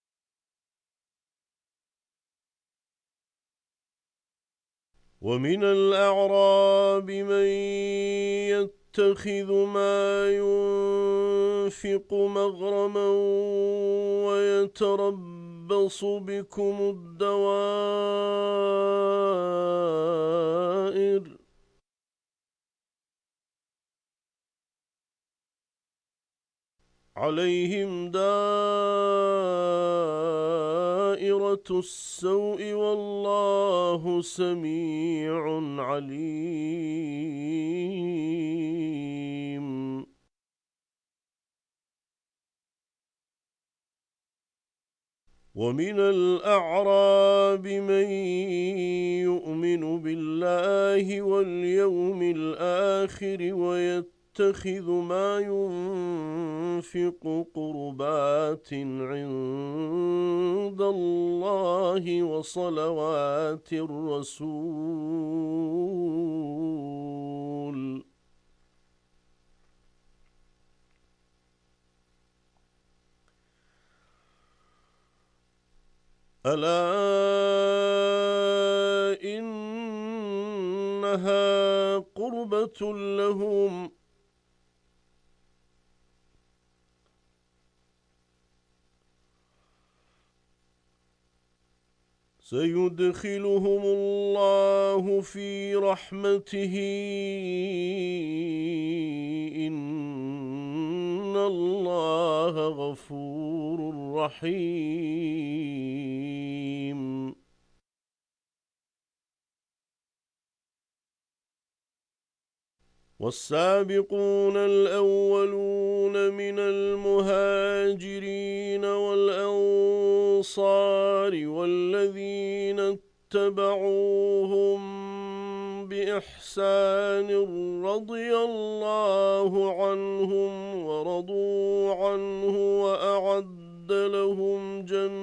ومن الأعراب من يتخذ ما ينفق مغرما ويتربص بكم الدوائر عليهم دائرة السوء والله سميع عليم ومن الأعراب من يؤمن بالله واليوم الآخر ويتقى يتخذ ما ينفق قربات عند الله وصلوات الرسول ألا إنها قربة لهم سيدخلهم الله في رحمته إن الله غفور رحيم والسابقون الأولون من المهاجرين والأنصار والذين اتبعوهم بإحسان رضي الله عنهم ورضوا عنه وأعد لهم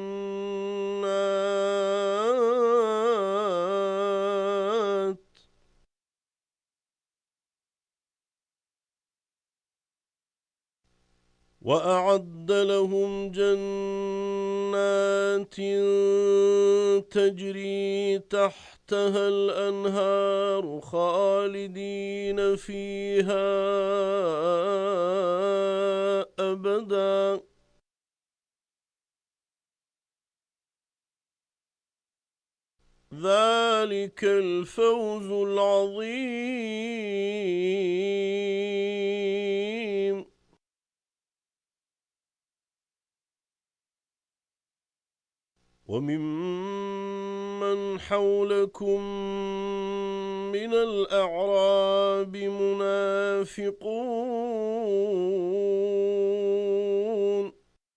جنات وأعد لهم جنات تجري تحتها الأنهار خالدين فيها أبدا ذلك الفوز العظيم وممن حولكم من الأعراب منافقون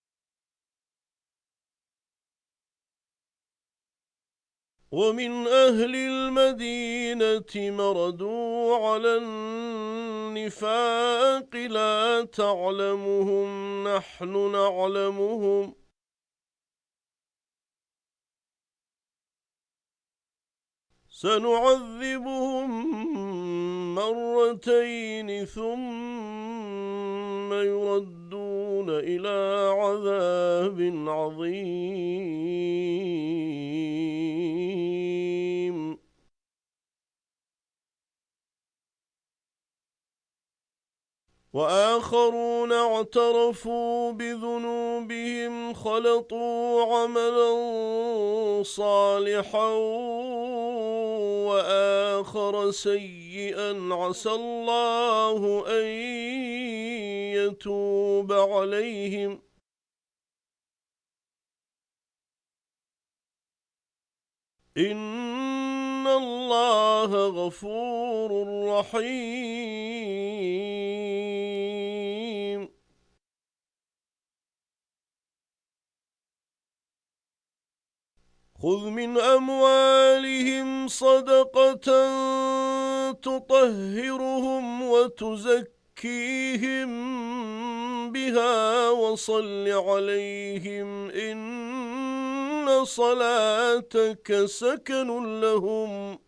ومن أهل المدينة مردوا على النفاق لا تعلمهم نحن نعلمهم سنعذبهم مرتين ثم يردون إلى عذاب عظيم وآخرون اعترفوا بذنوبهم خلطوا عملا صالحا وآخر سيئا عسى الله أن يتوب عليهم إن الله غفور رحيم خذ من أموالهم صدقة تطهرهم وتزكيهم بها وصل عليهم إن صلاتك سكن لهم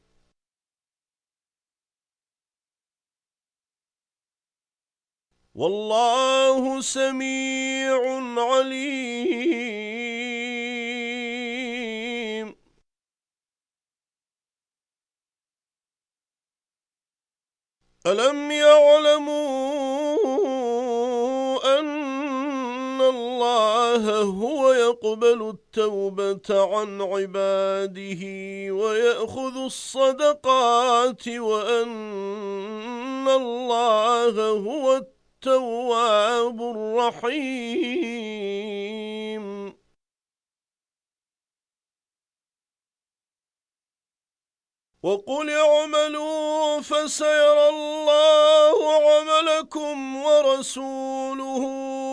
والله سميع عليم ألم يعلموا أن الله هو يقبل التوبة عن عباده ويأخذ الصدقات وأن الله هو التواب الرحيم وقل اعملوا فسيرى الله عملكم ورسوله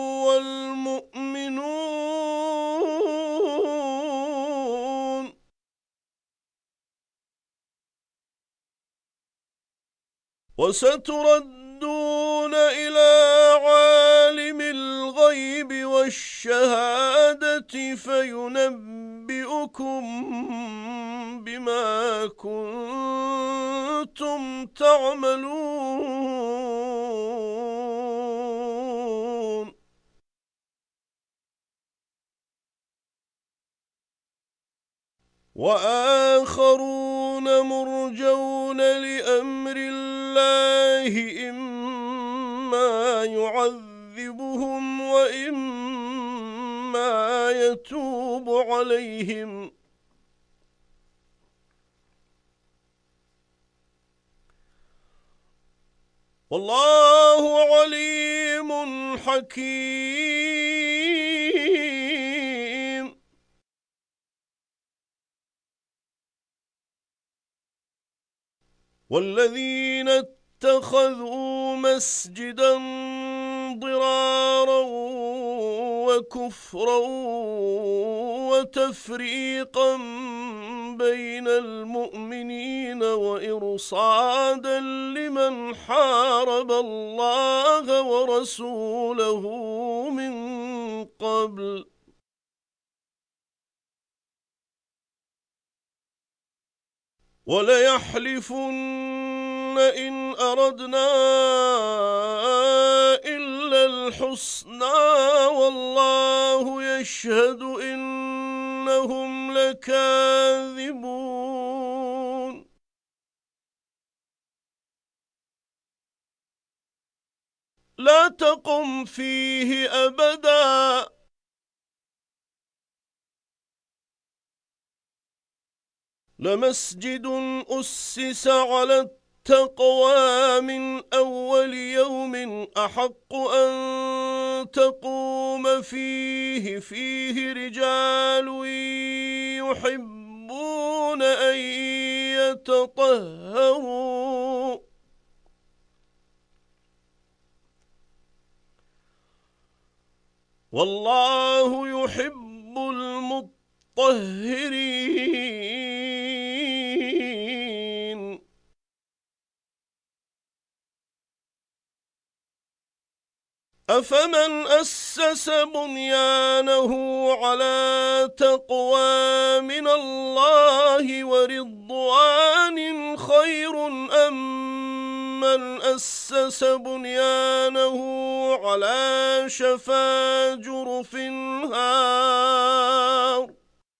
والمؤمنون وستردون إلى عالم الغيب والشهادة فينبئكم بما كنتم تعملون وآخرون مرجون لأمر الله إما يعذبهم وإما يتوب عليهم والله عليم حكيم والذين اتخذوا مسجدا ضرارا وكفرا وتفريقا بين المؤمنين وإرصادا لمن حارب الله ورسوله من قبل وليحلفن إن أردنا إلا الحسنى والله يشهد إنهم لكاذبون لا تقم فيه أبداً لمسجد أسس على التقوى من أول يوم أحق أن تقوم فيه فيه رجال يحبون أن يتطهروا والله يحب المطهرين. أفمن أسس بنيانه على تقوى من الله ورضوان خير أم من أسس بنيانه على شفا جرف هار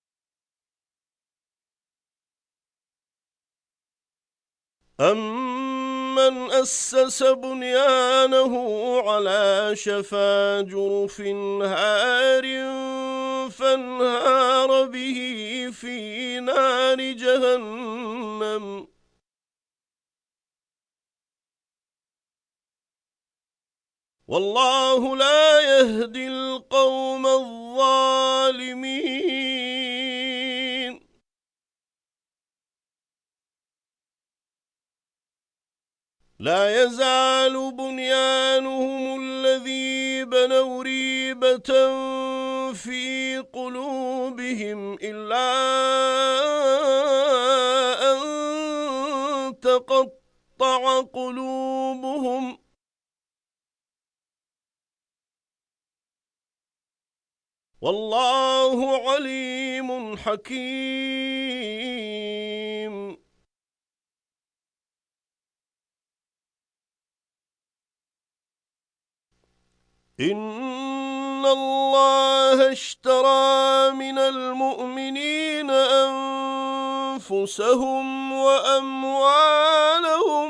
أَمَّنْ أَسَّسَ بُنْيَانَهُ عَلَى شَفَا جُرُفٍ هَارٍ فَانْهَارَ بِهِ فِي نَارِ جَهَنَّمَ وَاللَّهُ لَا يَهْدِي الْقَوْمَ الظَّالِمِينَ. لا يزال بنيانهم الذي بنوا ريبة في قلوبهم إلا أن تقطع قلوبهم والله عليم حكيم. إن الله اشترى من المؤمنين أنفسهم وأموالهم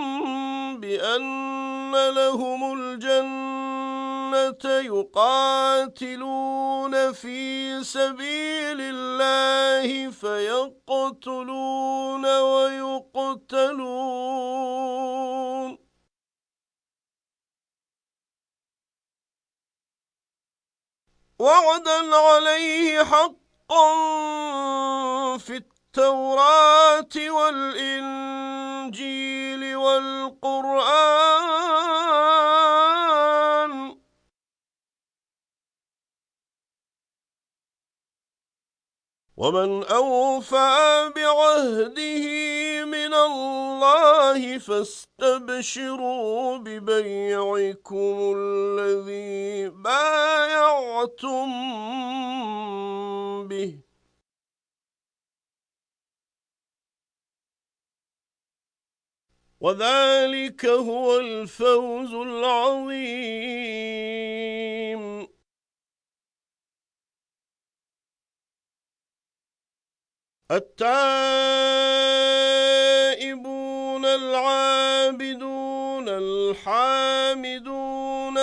بأن لهم الجنة يقاتلون في سبيل الله فيقتلون ويقتلون وعدا عليه حقا في التوراة والإنجيل والقرآن ومن أوفى بعهده من الله فاستبشروا ببيعكم الذي بايعتم به وذلك هو الفوز العظيم. التائبون العابدون الحامدون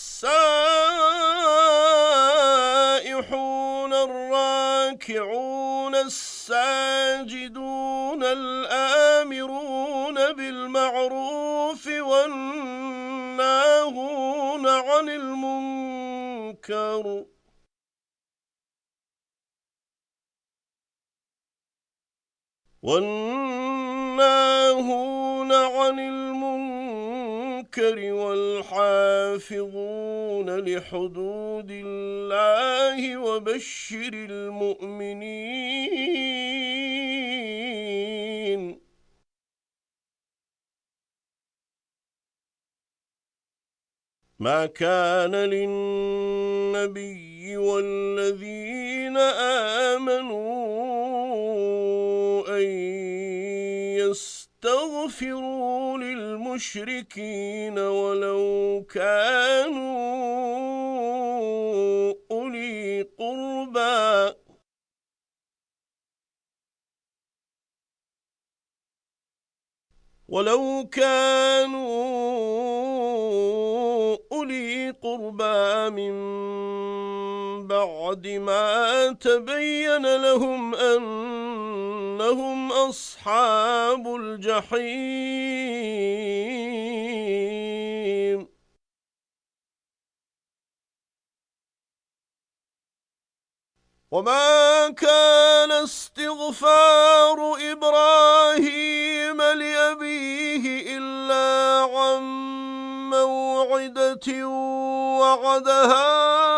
السائحون الراكعون الساجدون الآمرون بالمعروف والناهون عن المنكر والناهون عن المنكر والحافظون لحدود الله وبشر المؤمنين. ما كان للنبي والذين آمنوا أن يستغفروا للمشركين ولو كانوا أولي قربى ولو كانوا أولي قربى من بعد ما تبين لهم أنهم أصحاب الجحيم وما كان استغفار إبراهيم لأبيه إلا عن موعدة وعدها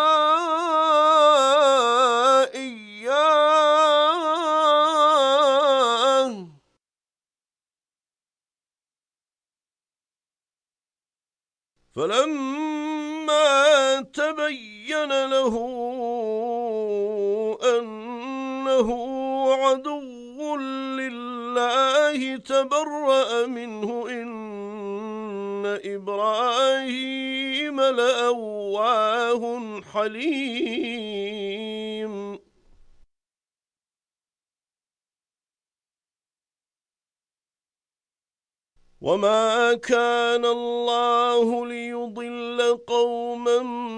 إياه فلما تبين له أنه عدو لله تبرأ منه إن إبراهيم لأواه حليم وما كان الله ليضل قوما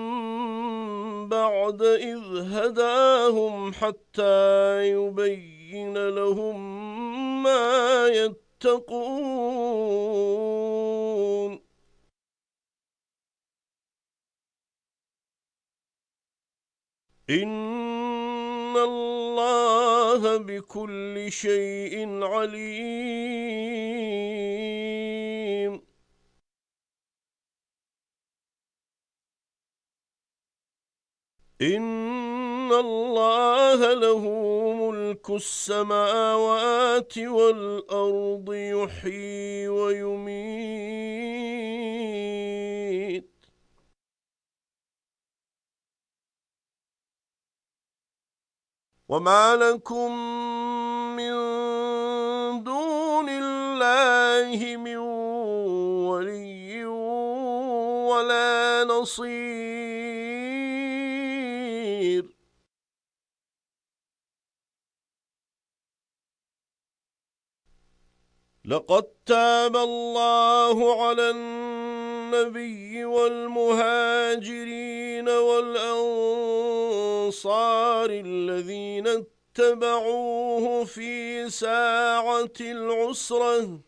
بعد إذ هداهم حتى يبين لهم ما يتقون إن الله بكل شيء عليم إن الله له ملك السماوات والأرض يحيي ويميت وما لكم من دون الله من ولي ولا نصير لقد تاب الله على النبي والمهاجرين والأنصار الذين اتبعوه في ساعة العسرة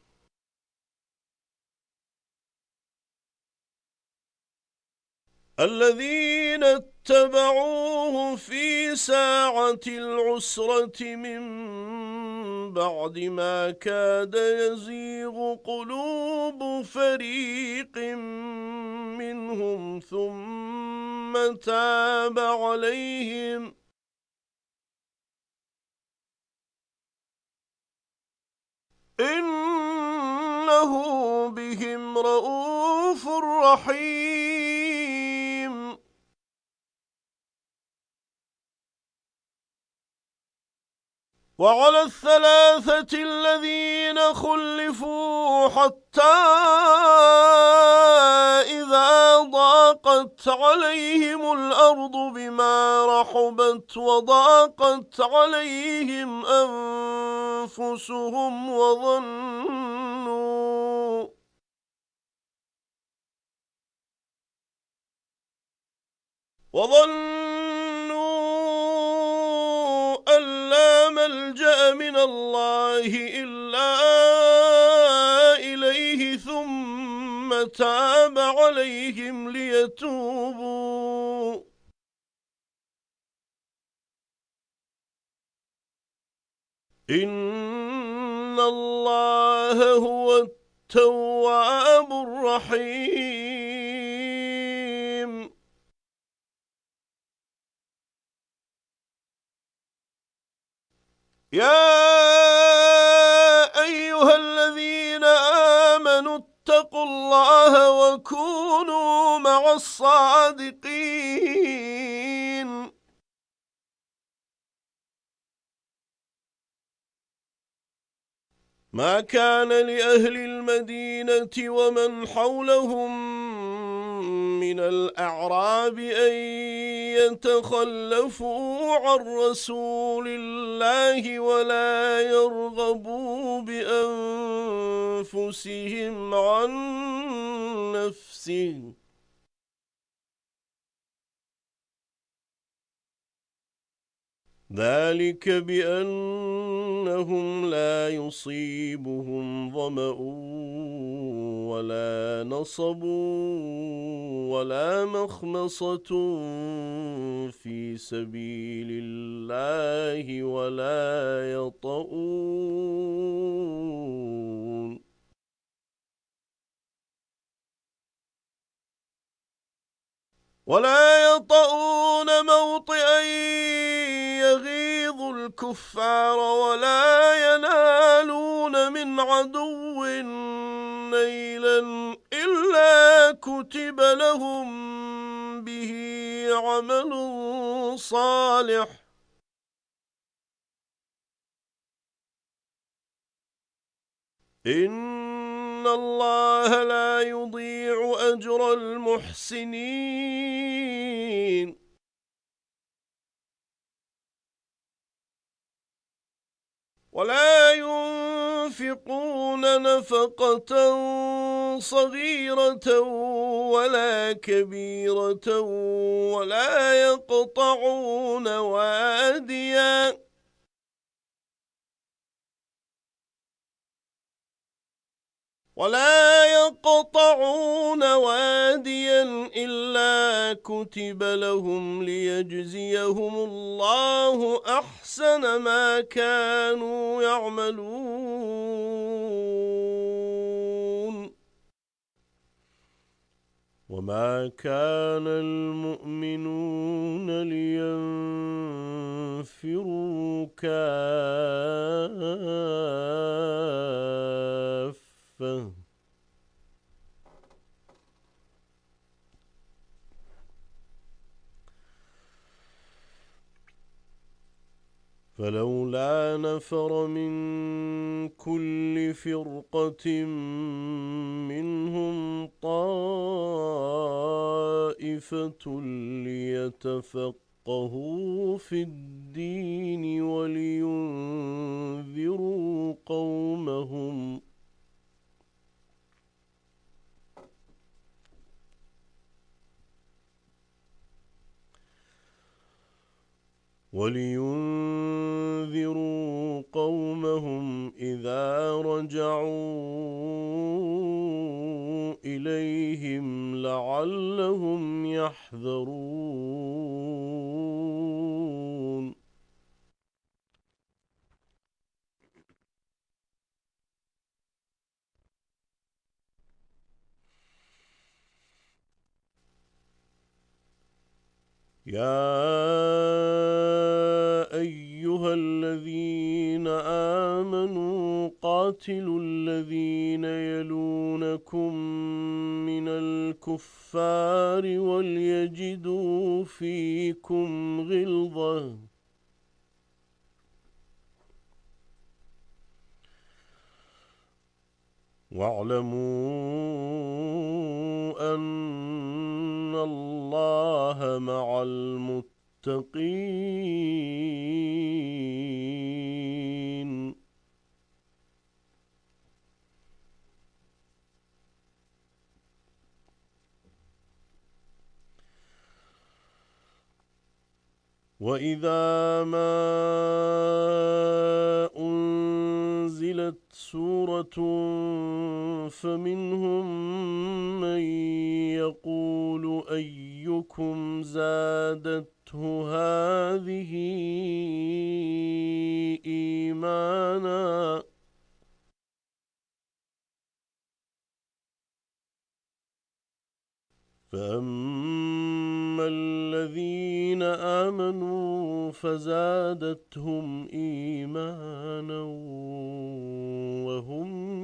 الذين اتبعوه في ساعة العسرة من بعد ما كاد يزيغ قلوب فريق منهم ثم تاب عليهم إنه بهم رؤوف رحيم وعلى الثلاثة الذين خلفوا حتى إذا ضاقت عليهم الأرض بما رحبت وضاقت عليهم أنفسهم وظنوا وظنوا أن لا ملجأ من الله إلا إليه ثم تاب عليهم ليتوبوا إن الله هو التواب الرحيم يا أيها الذين آمنوا اتقوا الله وكونوا مع الصادقين ما كان لأهل المدينة ومن حولهم من الأعراب أن يتخلفوا عن رسول الله ولا يرغبوا بأنفسهم عن نفسه ذلك بأنهم لا يصيبهم ظمأ ولا نصب ولا مخمصة في سبيل الله ولا يطؤون ولا يطؤون موطئا يغيظ الكفار ولا ينالون من عدو نيلا إلا كتب لهم به عمل صالح إن الله لا يضيع أجر المحسنين ولا ينفقون نفقة صغيرة ولا كبيرة ولا يقطعون واديا ولا يقطعون واديا إلا كتب لهم ليجزيهم الله أحسن ما كانوا يعملون وما كان المؤمنون لينفروا كافة فلولا نفر من كل فرقة منهم طائفة ليتفقهوا في الدين ولينذروا قومهم ولينذروا قومهم إذا رجعوا إليهم لعلهم يحذرون يا أيها الذين آمنوا قاتلوا الذين يلونكم من الكفار وليجدوا فيكم غلظة واعلموا أن الله مع المتقين وإذا ما أنزلت سورة فمنهم من يقول أيكم زادته هذه إيمانا فأما الذين آمنوا فزادتهم إيمانا وهم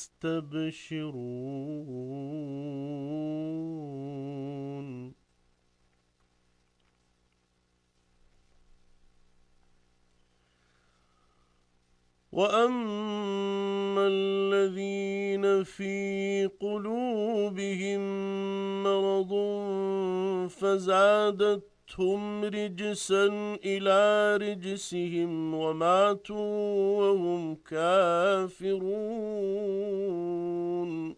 يستبشرون وأما الذين في قلوبهم مرض فزادتهم رجسا إلى رجسهم وماتوا وهم كافرون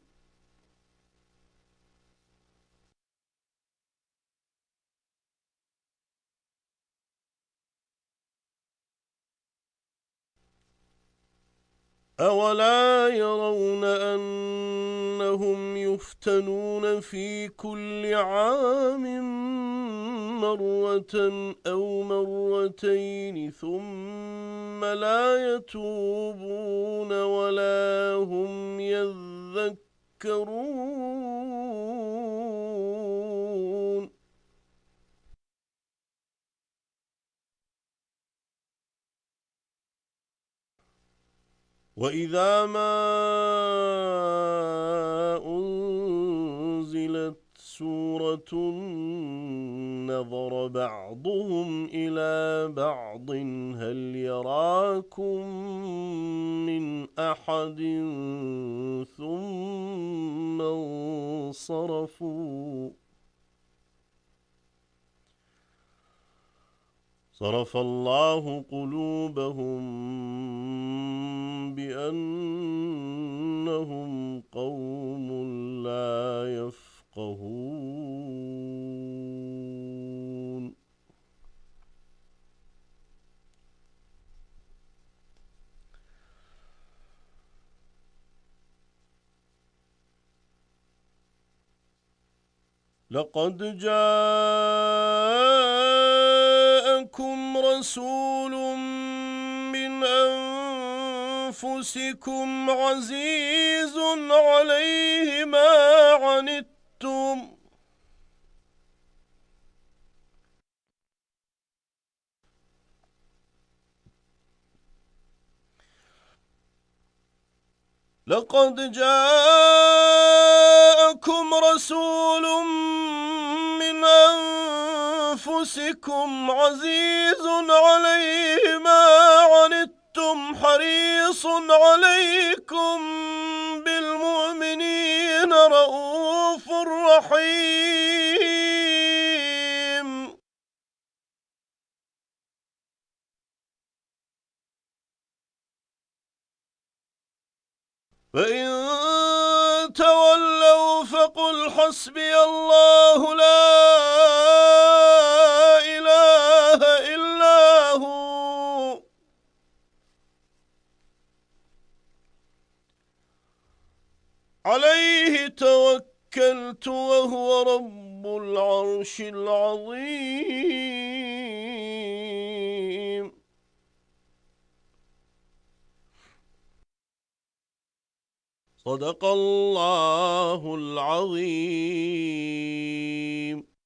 أولا يرون أنهم أنهم يفتنون في كل عام مرة أو مرتين ثم لا يتوبون ولا هم يذكرون. وإذا ما أنزلت سورة نظر بعضهم إلى بعض هل يراكم من أحد ثم انصرفوا صرف الله قلوبهم بأنهم قوم لا يفقهون. لقد جاءكم رسول من أنفسكم عزيز عليه ما عنتم لقد جاءكم رسول من أنفسكم عزيز عليه ما عنتم حريص عليكم بالمؤمنين رؤوف رحيم. فإن تولوا فقل حسبي الله لا إله إلا هو عليه توكلت وهو رب العرش العظيم. صدق الله العظيم.